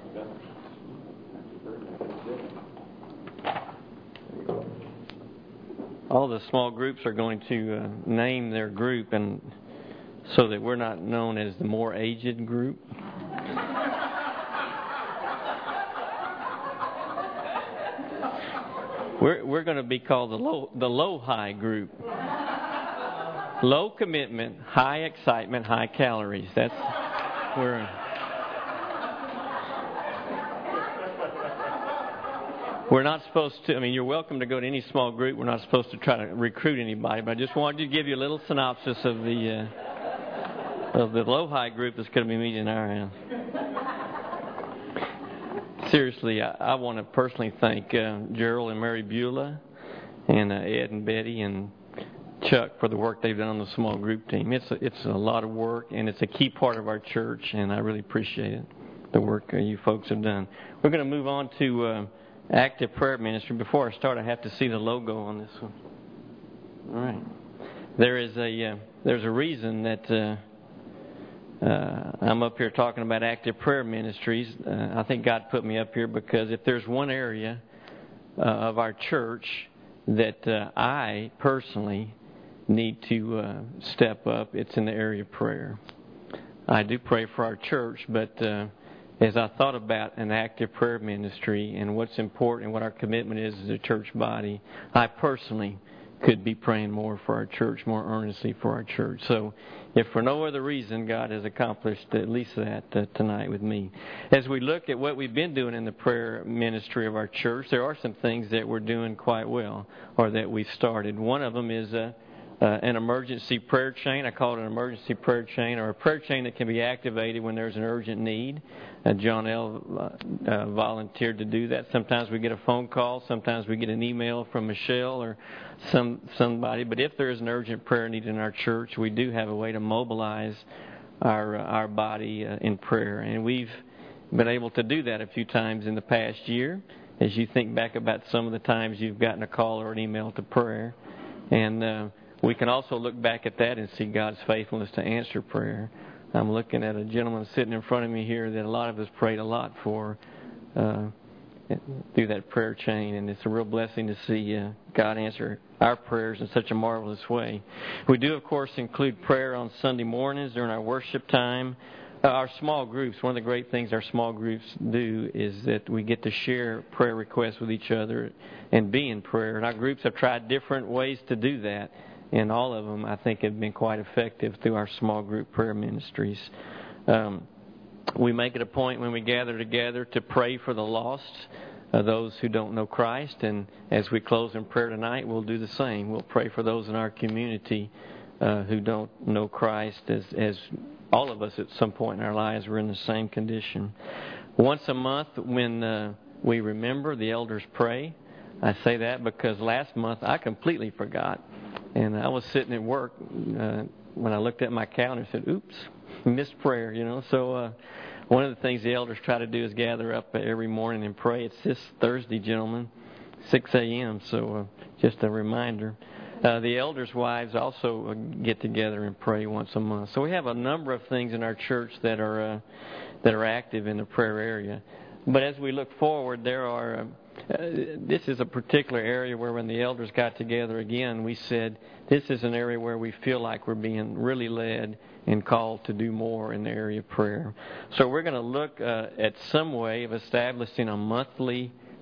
All the small groups are going to name their group, and so that we're not known as the more aged group. We're going to be called the low high group. Low commitment, high excitement, high calories. That's where. We're not supposed to, you're welcome to go to any small group. We're not supposed to try to recruit anybody, but I just wanted to give you a little synopsis of the low-high group that's going to be meeting in our house. Seriously, I want to personally thank Gerald and Mary Beulah and Ed and Betty and Chuck for the work they've done on the small group team. It's a lot of work, and it's a key part of our church, and I really appreciate it, the work you folks have done. We're going to move on to Active Prayer Ministry. Before I start, I have to see the logo on this one. All right. There's a reason that I'm up here talking about Active Prayer Ministries. I think God put me up here because if there's one area of our church that I personally need to step up, it's in the area of prayer. I do pray for our church, but as I thought about an active prayer ministry and what's important and what our commitment is as a church body, I personally could be praying more for our church, more earnestly for our church. So if for no other reason, God has accomplished at least that tonight with me. As we look at what we've been doing in the prayer ministry of our church, there are some things that we're doing quite well or that we've started. One of them is an emergency prayer chain. I call it an emergency prayer chain, or a prayer chain that can be activated when there's an urgent need. John L. volunteered to do that. Sometimes we get a phone call. Sometimes we get an email from Michelle or somebody. But if there is an urgent prayer need in our church, we do have a way to mobilize our body in prayer. And we've been able to do that a few times in the past year. As you think back about some of the times you've gotten a call or an email to prayer. And we can also look back at that and see God's faithfulness to answer prayer. I'm looking at a gentleman sitting in front of me here that a lot of us prayed a lot for through that prayer chain, and it's a real blessing to see God answer our prayers in such a marvelous way. We do, of course, include prayer on Sunday mornings during our worship time. Our small groups, one of the great things our small groups do is that we get to share prayer requests with each other and be in prayer. And our groups have tried different ways to do that. And all of them, I think, have been quite effective through our small group prayer ministries. We make it a point when we gather together to pray for the lost, those who don't know Christ. And as we close in prayer tonight, we'll do the same. We'll pray for those in our community who don't know Christ, as all of us at some point in our lives were in the same condition. Once a month, when we remember, the elders pray. I say that because last month I completely forgot. And I was sitting at work when I looked at my calendar and said, oops, missed prayer, So one of the things the elders try to do is gather up every morning and pray. It's this Thursday, gentlemen, 6 a.m., so just a reminder. The elders' wives also get together and pray once a month. So we have a number of things in our church that are active in the prayer area. But as we look forward, there are... this is a particular area where when the elders got together again, we said this is an area where we feel like we're being really led and called to do more in the area of prayer. So we're going to look at some way of establishing a monthly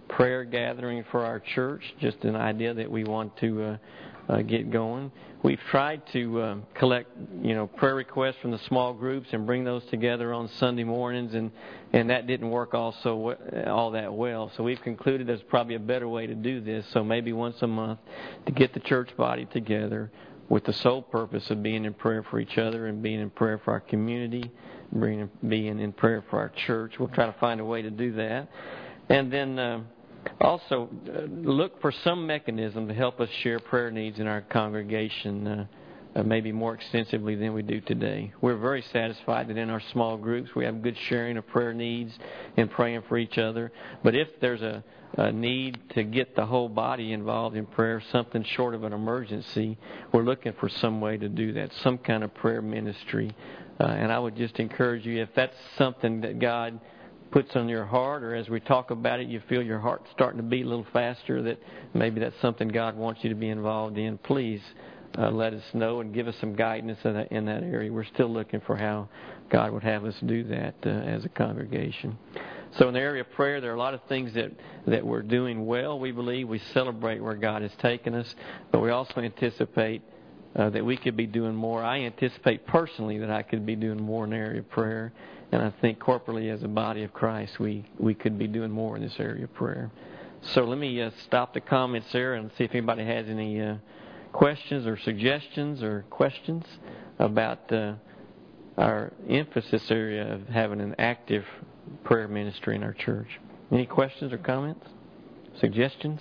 prayer gathering for our church, just an idea that we want to get going. We've tried to collect, prayer requests from the small groups and bring those together on Sunday mornings, and that didn't work all that well. So we've concluded there's probably a better way to do this. So maybe once a month to get the church body together with the sole purpose of being in prayer for each other and being in prayer for our community, being in prayer for our church. We'll try to find a way to do that. And then also look for some mechanism to help us share prayer needs in our congregation maybe more extensively than we do today. We're very satisfied that in our small groups we have good sharing of prayer needs and praying for each other. But if there's a need to get the whole body involved in prayer, something short of an emergency, we're looking for some way to do that, some kind of prayer ministry. And I would just encourage you, if that's something that God puts on your heart, or as we talk about it, you feel your heart starting to beat a little faster, that maybe that's something God wants you to be involved in, please let us know and give us some guidance in that area. We're still looking for how God would have us do that as a congregation. So in the area of prayer, there are a lot of things that we're doing well. We believe we celebrate where God has taken us, but we also anticipate that we could be doing more. I anticipate personally that I could be doing more in the area of prayer, and I think corporately as a body of Christ we could be doing more in this area of prayer. So let me stop the comments there and see if anybody has any questions or suggestions or questions about our emphasis area of having an active prayer ministry in our church. Any questions or comments? Suggestions?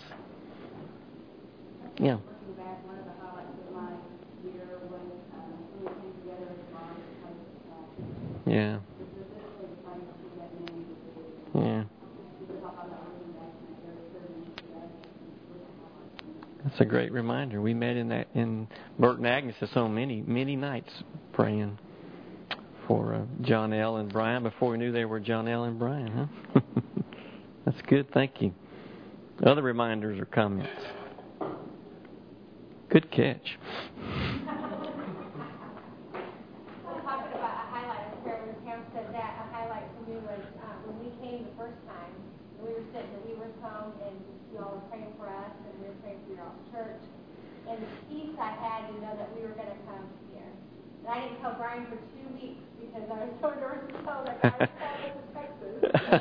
Yeah. Yeah. Yeah. That's a great reminder. We met in Burton Agnes' home many nights praying for John L. and Brian before we knew they were John L. and Brian, huh? That's good. Thank you. Other reminders or comments? Good catch. Church, and the peace I had to know that we were going to come here. And I didn't tell Brian for 2 weeks because I was so nervous to tell him I was coming to Texas.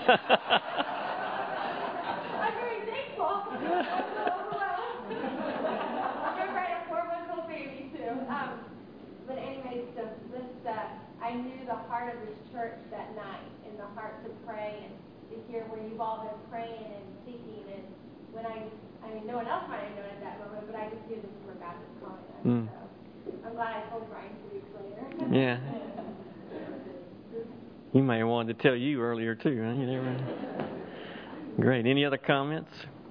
I'm very thankful. I'm so overwhelmed. Remember, I had a 4-month-old baby too. But anyways, I knew the heart of this church that night, and the heart to pray and to hear where you've all been praying and seeking. And when no one else might have known at that moment, but I just knew this is where God was calling us. So I'm glad I told Brian 2 weeks later. Yeah. He may have wanted to tell you earlier too, huh? You never know. Great. Any other comments?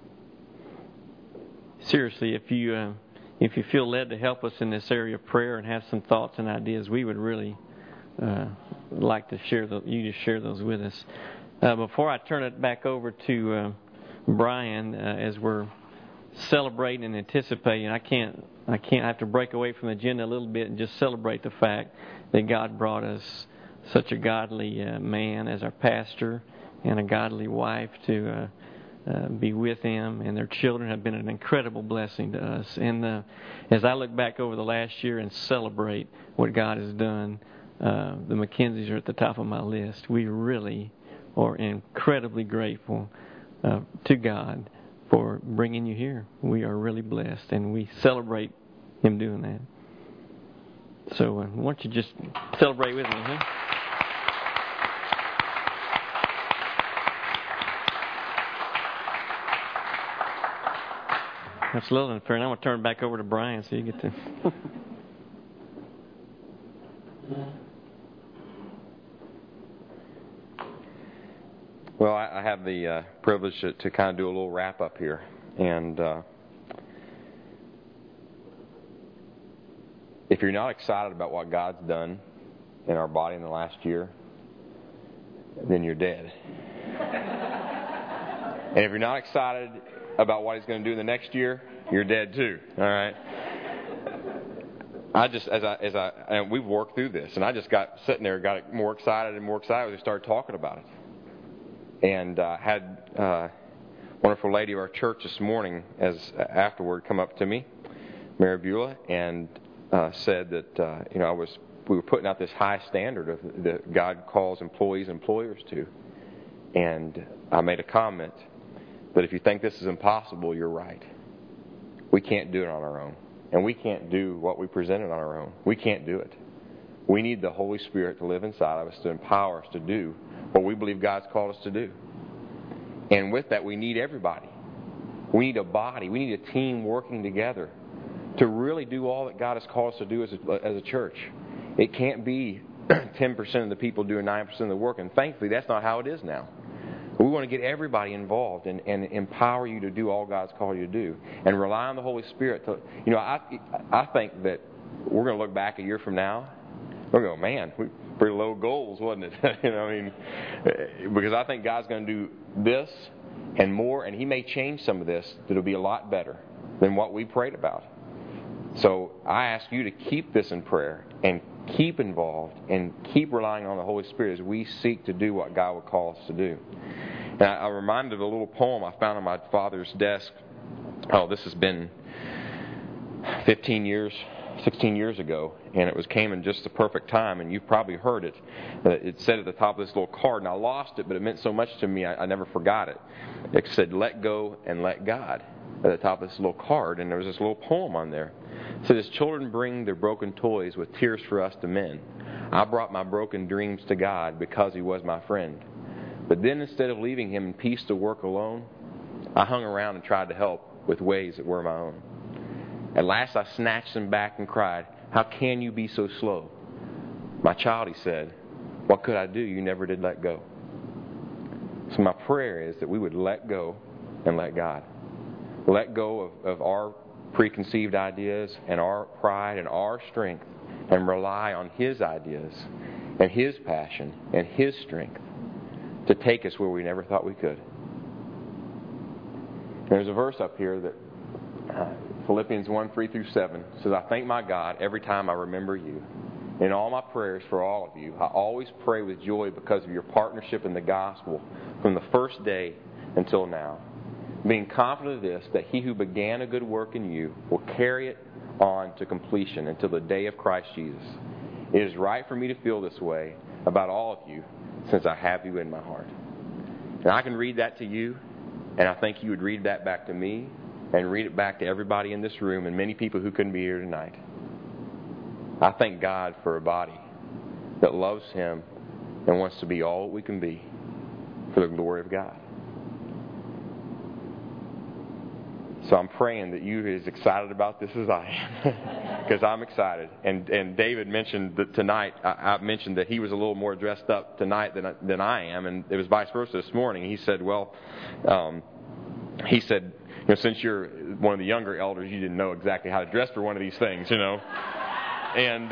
Seriously, if you feel led to help us in this area of prayer and have some thoughts and ideas, we would really like to share you to share those with us. Before I turn it back over to Brian, as we're celebrating and anticipating, I have to break away from the agenda a little bit and just celebrate the fact that God brought us such a godly man as our pastor and a godly wife to be with him, and their children have been an incredible blessing to us. And as I look back over the last year and celebrate what God has done, the McKenzies are at the top of my list. We really are incredibly grateful to God for bringing you here. We are really blessed, and we celebrate Him doing that. So why don't you just celebrate with me, huh? That's a little unfair. And I'm going to turn it back over to Brian so you get to... Well, I have the privilege to kind of do a little wrap up here. And if you're not excited about what God's done in our body in the last year, then you're dead. And if you're not excited about what He's going to do in the next year, you're dead too. All right. And we've worked through this, and I just got sitting there, got more excited and more excited as we started talking about it. And had wonderful lady of our church this morning, as afterward, come up to me, Mary Beulah, and said that we were putting out this high standard of that God calls employees and employers to, and I made a comment that if you think this is impossible, you're right. We can't do it on our own, and we can't do what we presented on our own. We can't do it. We need the Holy Spirit to live inside of us to empower us to do what we believe God's called us to do. And with that, we need everybody. We need a body. We need a team working together to really do all that God has called us to do as a church. It can't be 10% of the people doing 9% of the work, and thankfully that's not how it is now. We want to get everybody involved and empower you to do all God's called you to do, and rely on the Holy Spirit. I think that we're going to look back a year from now. We're going to go, man, pretty low goals, wasn't it? Because I think God's going to do this and more, and He may change some of this that'll be a lot better than what we prayed about. So I ask you to keep this in prayer and keep involved and keep relying on the Holy Spirit as we seek to do what God would call us to do. And I'm reminded of a little poem I found on my father's desk. Oh, this has been 16 years ago, and it came in just the perfect time, and you've probably heard it. It said at the top of this little card, and I lost it, but it meant so much to me, I never forgot it. It said, "Let go and let God," at the top of this little card, and there was this little poem on there. It said, "As children bring their broken toys with tears for us to mend, I brought my broken dreams to God because He was my friend. But then instead of leaving Him in peace to work alone, I hung around and tried to help with ways that were my own. At last I snatched them back and cried, 'How can you be so slow?' My child," he said, "what could I do? You never did let go." So my prayer is that we would let go and let God. Let go of our preconceived ideas and our pride and our strength, and rely on His ideas and His passion and His strength to take us where we never thought we could. There's a verse up here that Philippians 1:3-7 says, "I thank my God every time I remember you. In all my prayers for all of you, I always pray with joy because of your partnership in the gospel from the first day until now. Being confident of this, that He who began a good work in you will carry it on to completion until the day of Christ Jesus. It is right for me to feel this way about all of you, since I have you in my heart." And I can read that to you, and I think you would read that back to me, and read it back to everybody in this room and many people who couldn't be here tonight. I thank God for a body that loves Him and wants to be all we can be for the glory of God. So I'm praying that you're as excited about this as I am, because I'm excited. And David mentioned that tonight, I mentioned that he was a little more dressed up tonight than I am, and it was vice versa this morning. He said, since you're one of the younger elders, you didn't know exactly how to dress for one of these things, And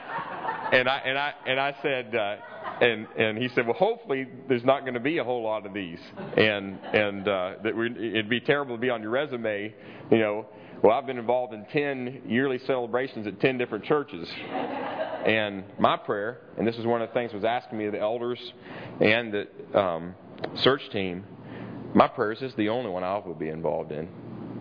I said, and he said, well, hopefully there's not going to be a whole lot of these, and it'd be terrible to be on your resume, Well, I've been involved in 10 yearly celebrations at 10 different churches, and my prayer, and this is one of the things was asking me, the elders and the search team. My prayer is this is the only one I will be involved in.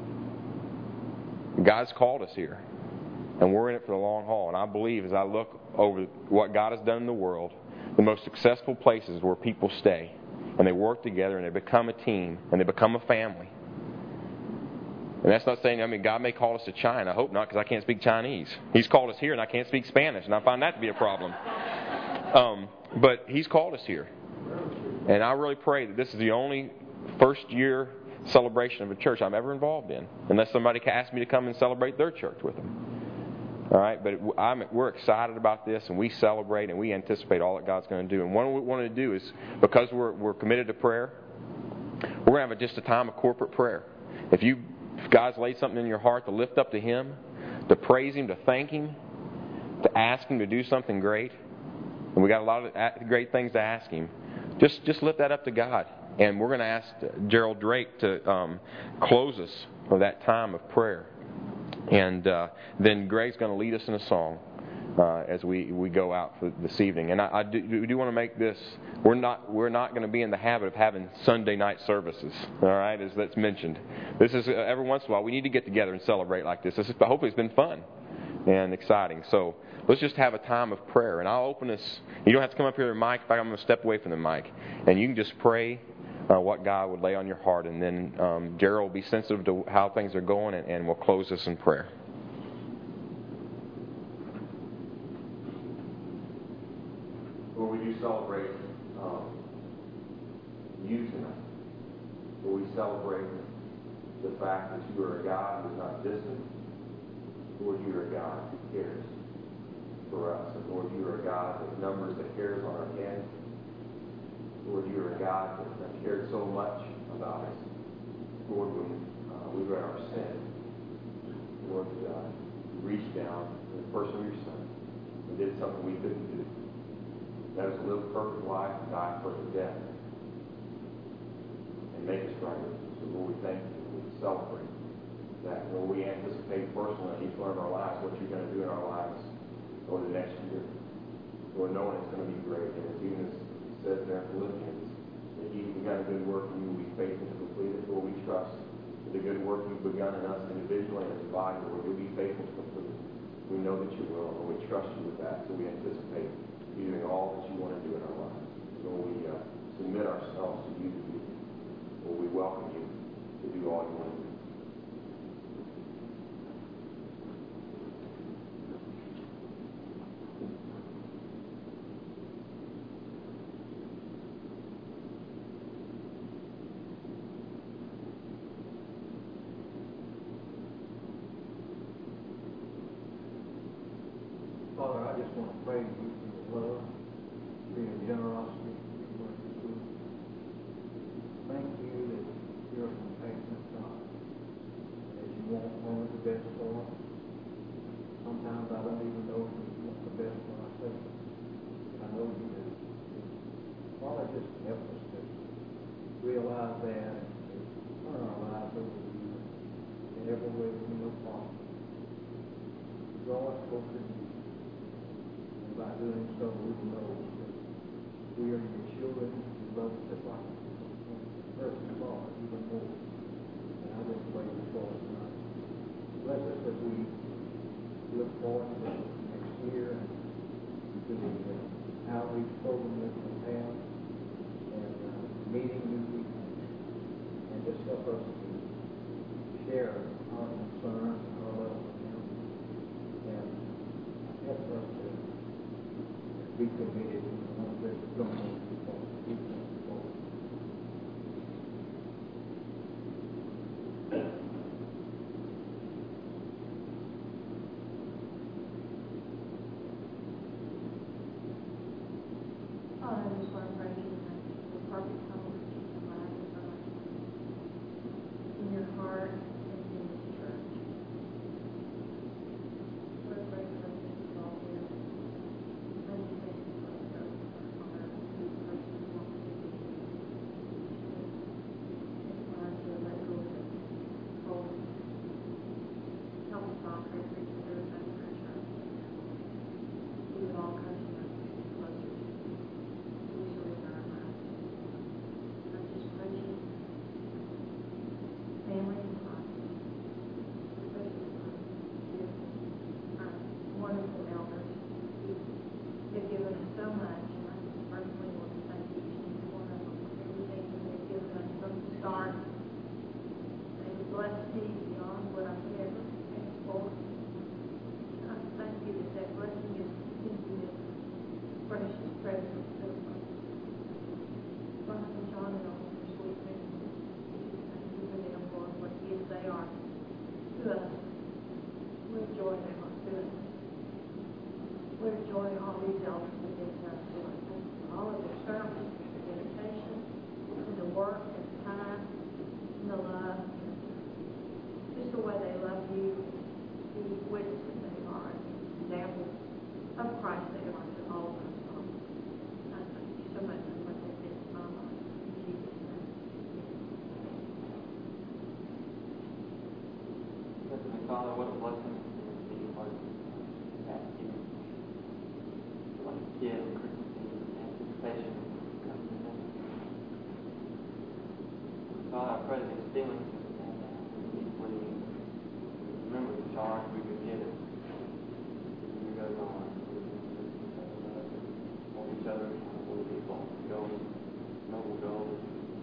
God's called us here, and we're in it for the long haul. And I believe as I look over what God has done in the world, the most successful places where people stay, and they work together, and they become a team, and they become a family. And that's not saying, God may call us to China. I hope not, because I can't speak Chinese. He's called us here, and I can't speak Spanish, and I find that to be a problem. But He's called us here. And I really pray that this is the only first-year celebration of a church I'm ever involved in, unless somebody asks me to come and celebrate their church with them. All right, but we're excited about this, and we celebrate, and we anticipate all that God's going to do. And what we want to do is, because we're committed to prayer, we're going to have just a time of corporate prayer. If God's laid something in your heart to lift up to Him, to praise Him, to thank Him, to ask Him to do something great, and we got a lot of great things to ask Him, just lift that up to God. And we're going to ask Gerald Drake to close us for that time of prayer. And then Greg's going to lead us in a song. as we go out for this evening. And we do want to make this, we're not going to be in the habit of having Sunday night services, all right, as that's mentioned. This is, every once in a while, we need to get together and celebrate like this. Hopefully it's been fun and exciting. So let's just have a time of prayer. And I'll open this. You don't have to come up here to the mic. In fact, I'm going to step away from the mic. And you can just pray what God would lay on your heart. And then Gerald will be sensitive to how things are going, and we'll close this in prayer. Lord, we do celebrate you tonight. Lord, we celebrate the fact that you are a God who is not distant. Lord, you are a God who cares for us. And Lord, you are a God that numbers the hairs on our head. Lord, you are a God that cared so much about us. Lord, when we were in our sin, Lord, you reached down in the person of your Son and did something we couldn't do. That is to live a perfect life and die a perfect death and make us right. So Lord, we thank you. We celebrate that. Lord, we anticipate personally in each one of our lives what you're going to do in our lives over the next year. Lord, knowing it's going to be great. And it's even as it says there in Philippians, that you got a good work and you will be faithful to complete it. Lord, we trust that the good work you've begun in us individually and as a body, Lord, you'll be faithful to complete it. We know that you will, and we trust you with that. So we anticipate you doing all that you want to do in our lives. Lord, we submit ourselves to you to do. Lord, we welcome you to do all you want to do. Father, I just want to praise you for your love, for your generosity, for your mercy. Thank you that you're a compassionate God, that you want only the best for us. Sometimes I don't even know if you want the best for myself. I know you do. Father, just help us to realize that and to turn our lives over to you in every way that we know possible. Draw us closer to you. By doing so, we will know that we are your children. You love us just like first of all, even more. And I just pray you for us tonight. Bless us as we look forward to next year and to the outreach program that we have and meeting new people. And just help us to share our concerns and our love for them. And help us to be committed to the ones that are going to be forward. Father, I just want to praise you for the perfect home that you provide for us in your heart and in this church. We're grateful that this is all here. And we thank you for the honor of the person who wants to be here. It's hard to let go of it. Hold it. Help us all pray for each other and for our church. We would all come to us closer to you. We surrender our lives. I just pray you, family and friends, especially our wonderful elders who have given us so much. And I just personally want to thank each and every one of them for everything that they've given us from the start. They have blessed me beyond what I could ever ask for. I thank you that that blessing is continuing precious presence to us. Father, John and all their sweet families, thank you for them, Lord, what gifts they are to us. What a joy they are to us. What a joy all these elders have been to us, Lord. Thank you for all of their service, their dedication, and the work, and the time, and the love. Just the way they love you, the witnesses they are, and the example of Christ they are to all of us. Lord. I thank you so much for what they've been in my life. In Jesus' name. Heavenly Father, what a blessing it is to be a part of that. Yeah, the Christmas Eve anticipation coming in. God, I pray that His feelings and when we remember the charge we were given, we go on. For each other, for the people, goals, noble goals.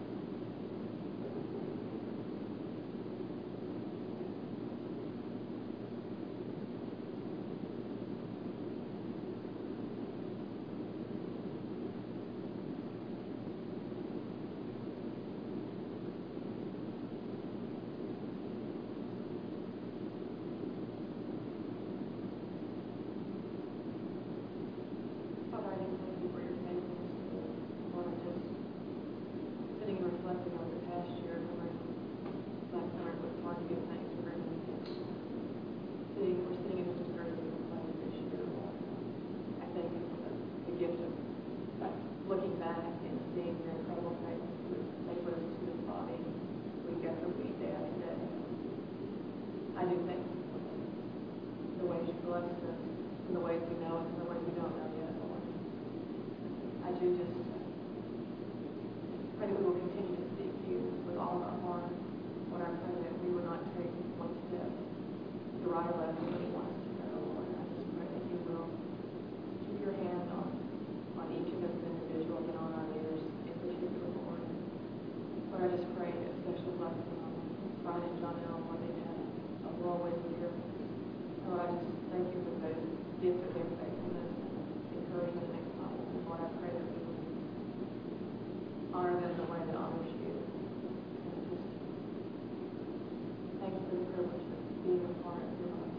Father, I just thank you for your faithfulness. Lord, just sitting and reflecting on the past year, Lord, last night it was hard to give thanks for everything. We're sitting in such a very different place this year, Lord. I thank you for the gift of looking back and seeing your incredible faithfulness to this body week after week, day after day. I do thank you for the ways you blessed us, and the ways we know and the ways we don't know yet, Lord. I do just pray that we will continue to seek you with all our heart. Lord, I pray that we will not take one step to right or left where you want us to go, Lord. I just pray that you will keep your hand on each of us as individuals and on our leaders in particular, Lord. Lord, I just pray a special blessing on Brian and John L. Lord, they've had a whirlwind year. Lord, I just thank you for the gift of their faithfulness and encouragement and excitement. And Lord, I pray that we will honor them in a way that honors you. And just thank you for the privilege of being a part of your life.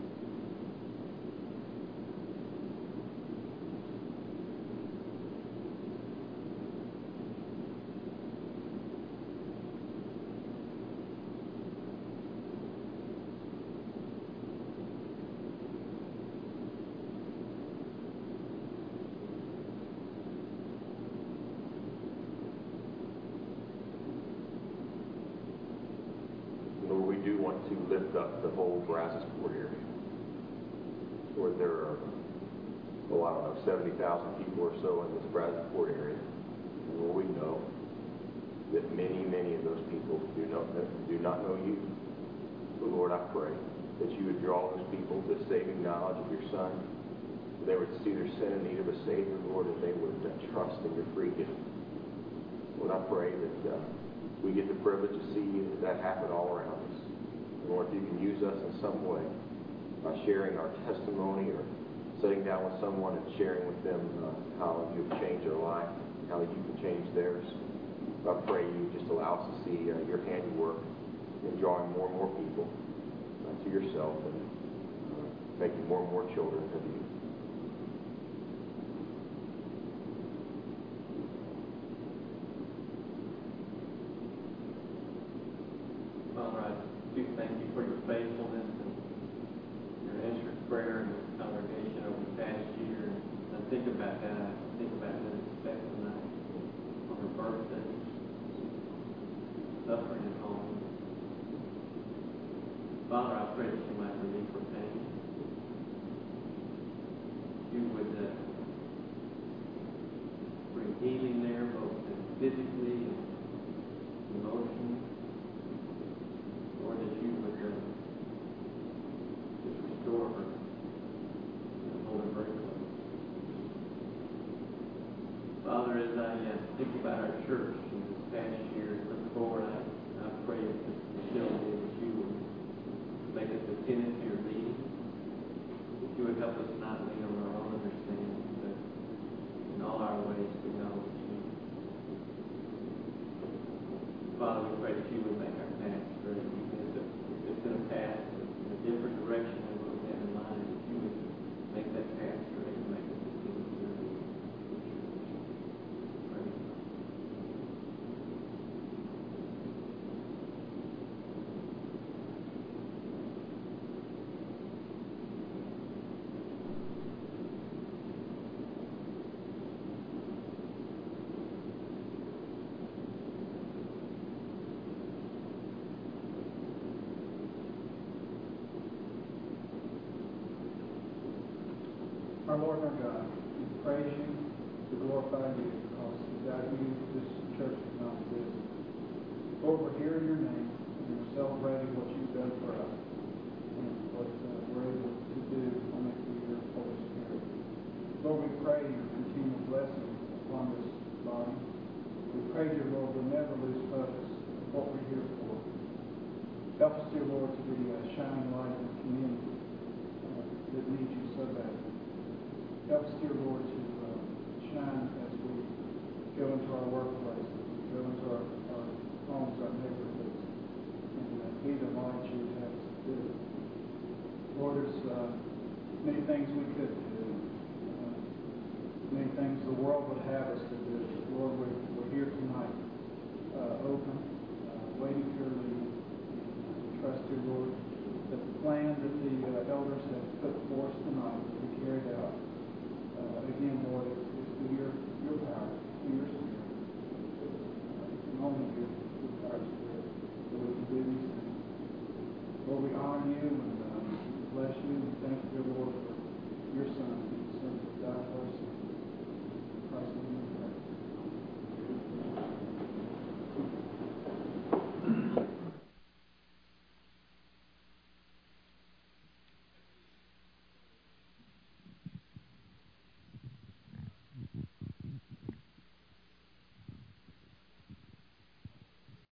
Lord, we do want to lift up the whole Brazos Fort area. Lord, there are, oh, I don't know, 70,000 people or so in this Brazos Fort area. And Lord, we know that many, many of those people do not know you. So Lord, I pray that you would draw those people to saving knowledge of your Son. That they would see their sin in need of a Savior, Lord, and they would trust in your free gift. Lord, I pray that we get the privilege to see that happen all around us. And Lord, if you can use us in some way by sharing our testimony or sitting down with someone and sharing with them how you've changed their life, how you can change theirs. I pray you just allow us to see your handiwork in drawing more and more people to yourself and making more and more children of you. Father, I do thank you for your faithfulness and your answered prayer in this congregation over the past year. And I think about that. I think about Mrs. Beck tonight on her birthday, suffering at home. Father, I pray that you might relieve her pain. You would bring healing there, both physically and emotionally. Lord, that you would just restore her and hold her very close. Father, as I think about our church in this past year and look forward, I pray that you would make us attentive to your leading, that you would help us not lean on our own understanding, but in all our ways to acknowledge you. Father, we pray that you would make our path straight. If it's in a path in a different direction than what we have in mind, that you would make that path straight and make us attentive to your leading. Praise you. Our Lord and our God, praise you, to glorify you, because without you, this church is not exists. Lord, we're here in your name, and we're celebrating what you've done for us, and what we're able to do only through your Holy Spirit. Lord, we pray your continual blessing upon this body. We pray, dear Lord, we'll never lose focus of what we're here for. Help us, dear Lord, to be a shining light in the community that needs you so badly. Help us, dear Lord, to shine as we go into our workplaces, go into our homes, our neighborhoods, and be the light you have us to do. Lord, there's many things we could do, many things the world would have us to do. But Lord, we're here tonight, open, waiting for your leading. Trust, dear Lord, that the plan that the elders have put forth tonight will be carried out. Again, Lord, it's through your power, through your Spirit. It's only your power, Spirit, that we can do these things. Lord, we honor you and bless you and thank you, dear Lord, for your Son, the Son that died for us.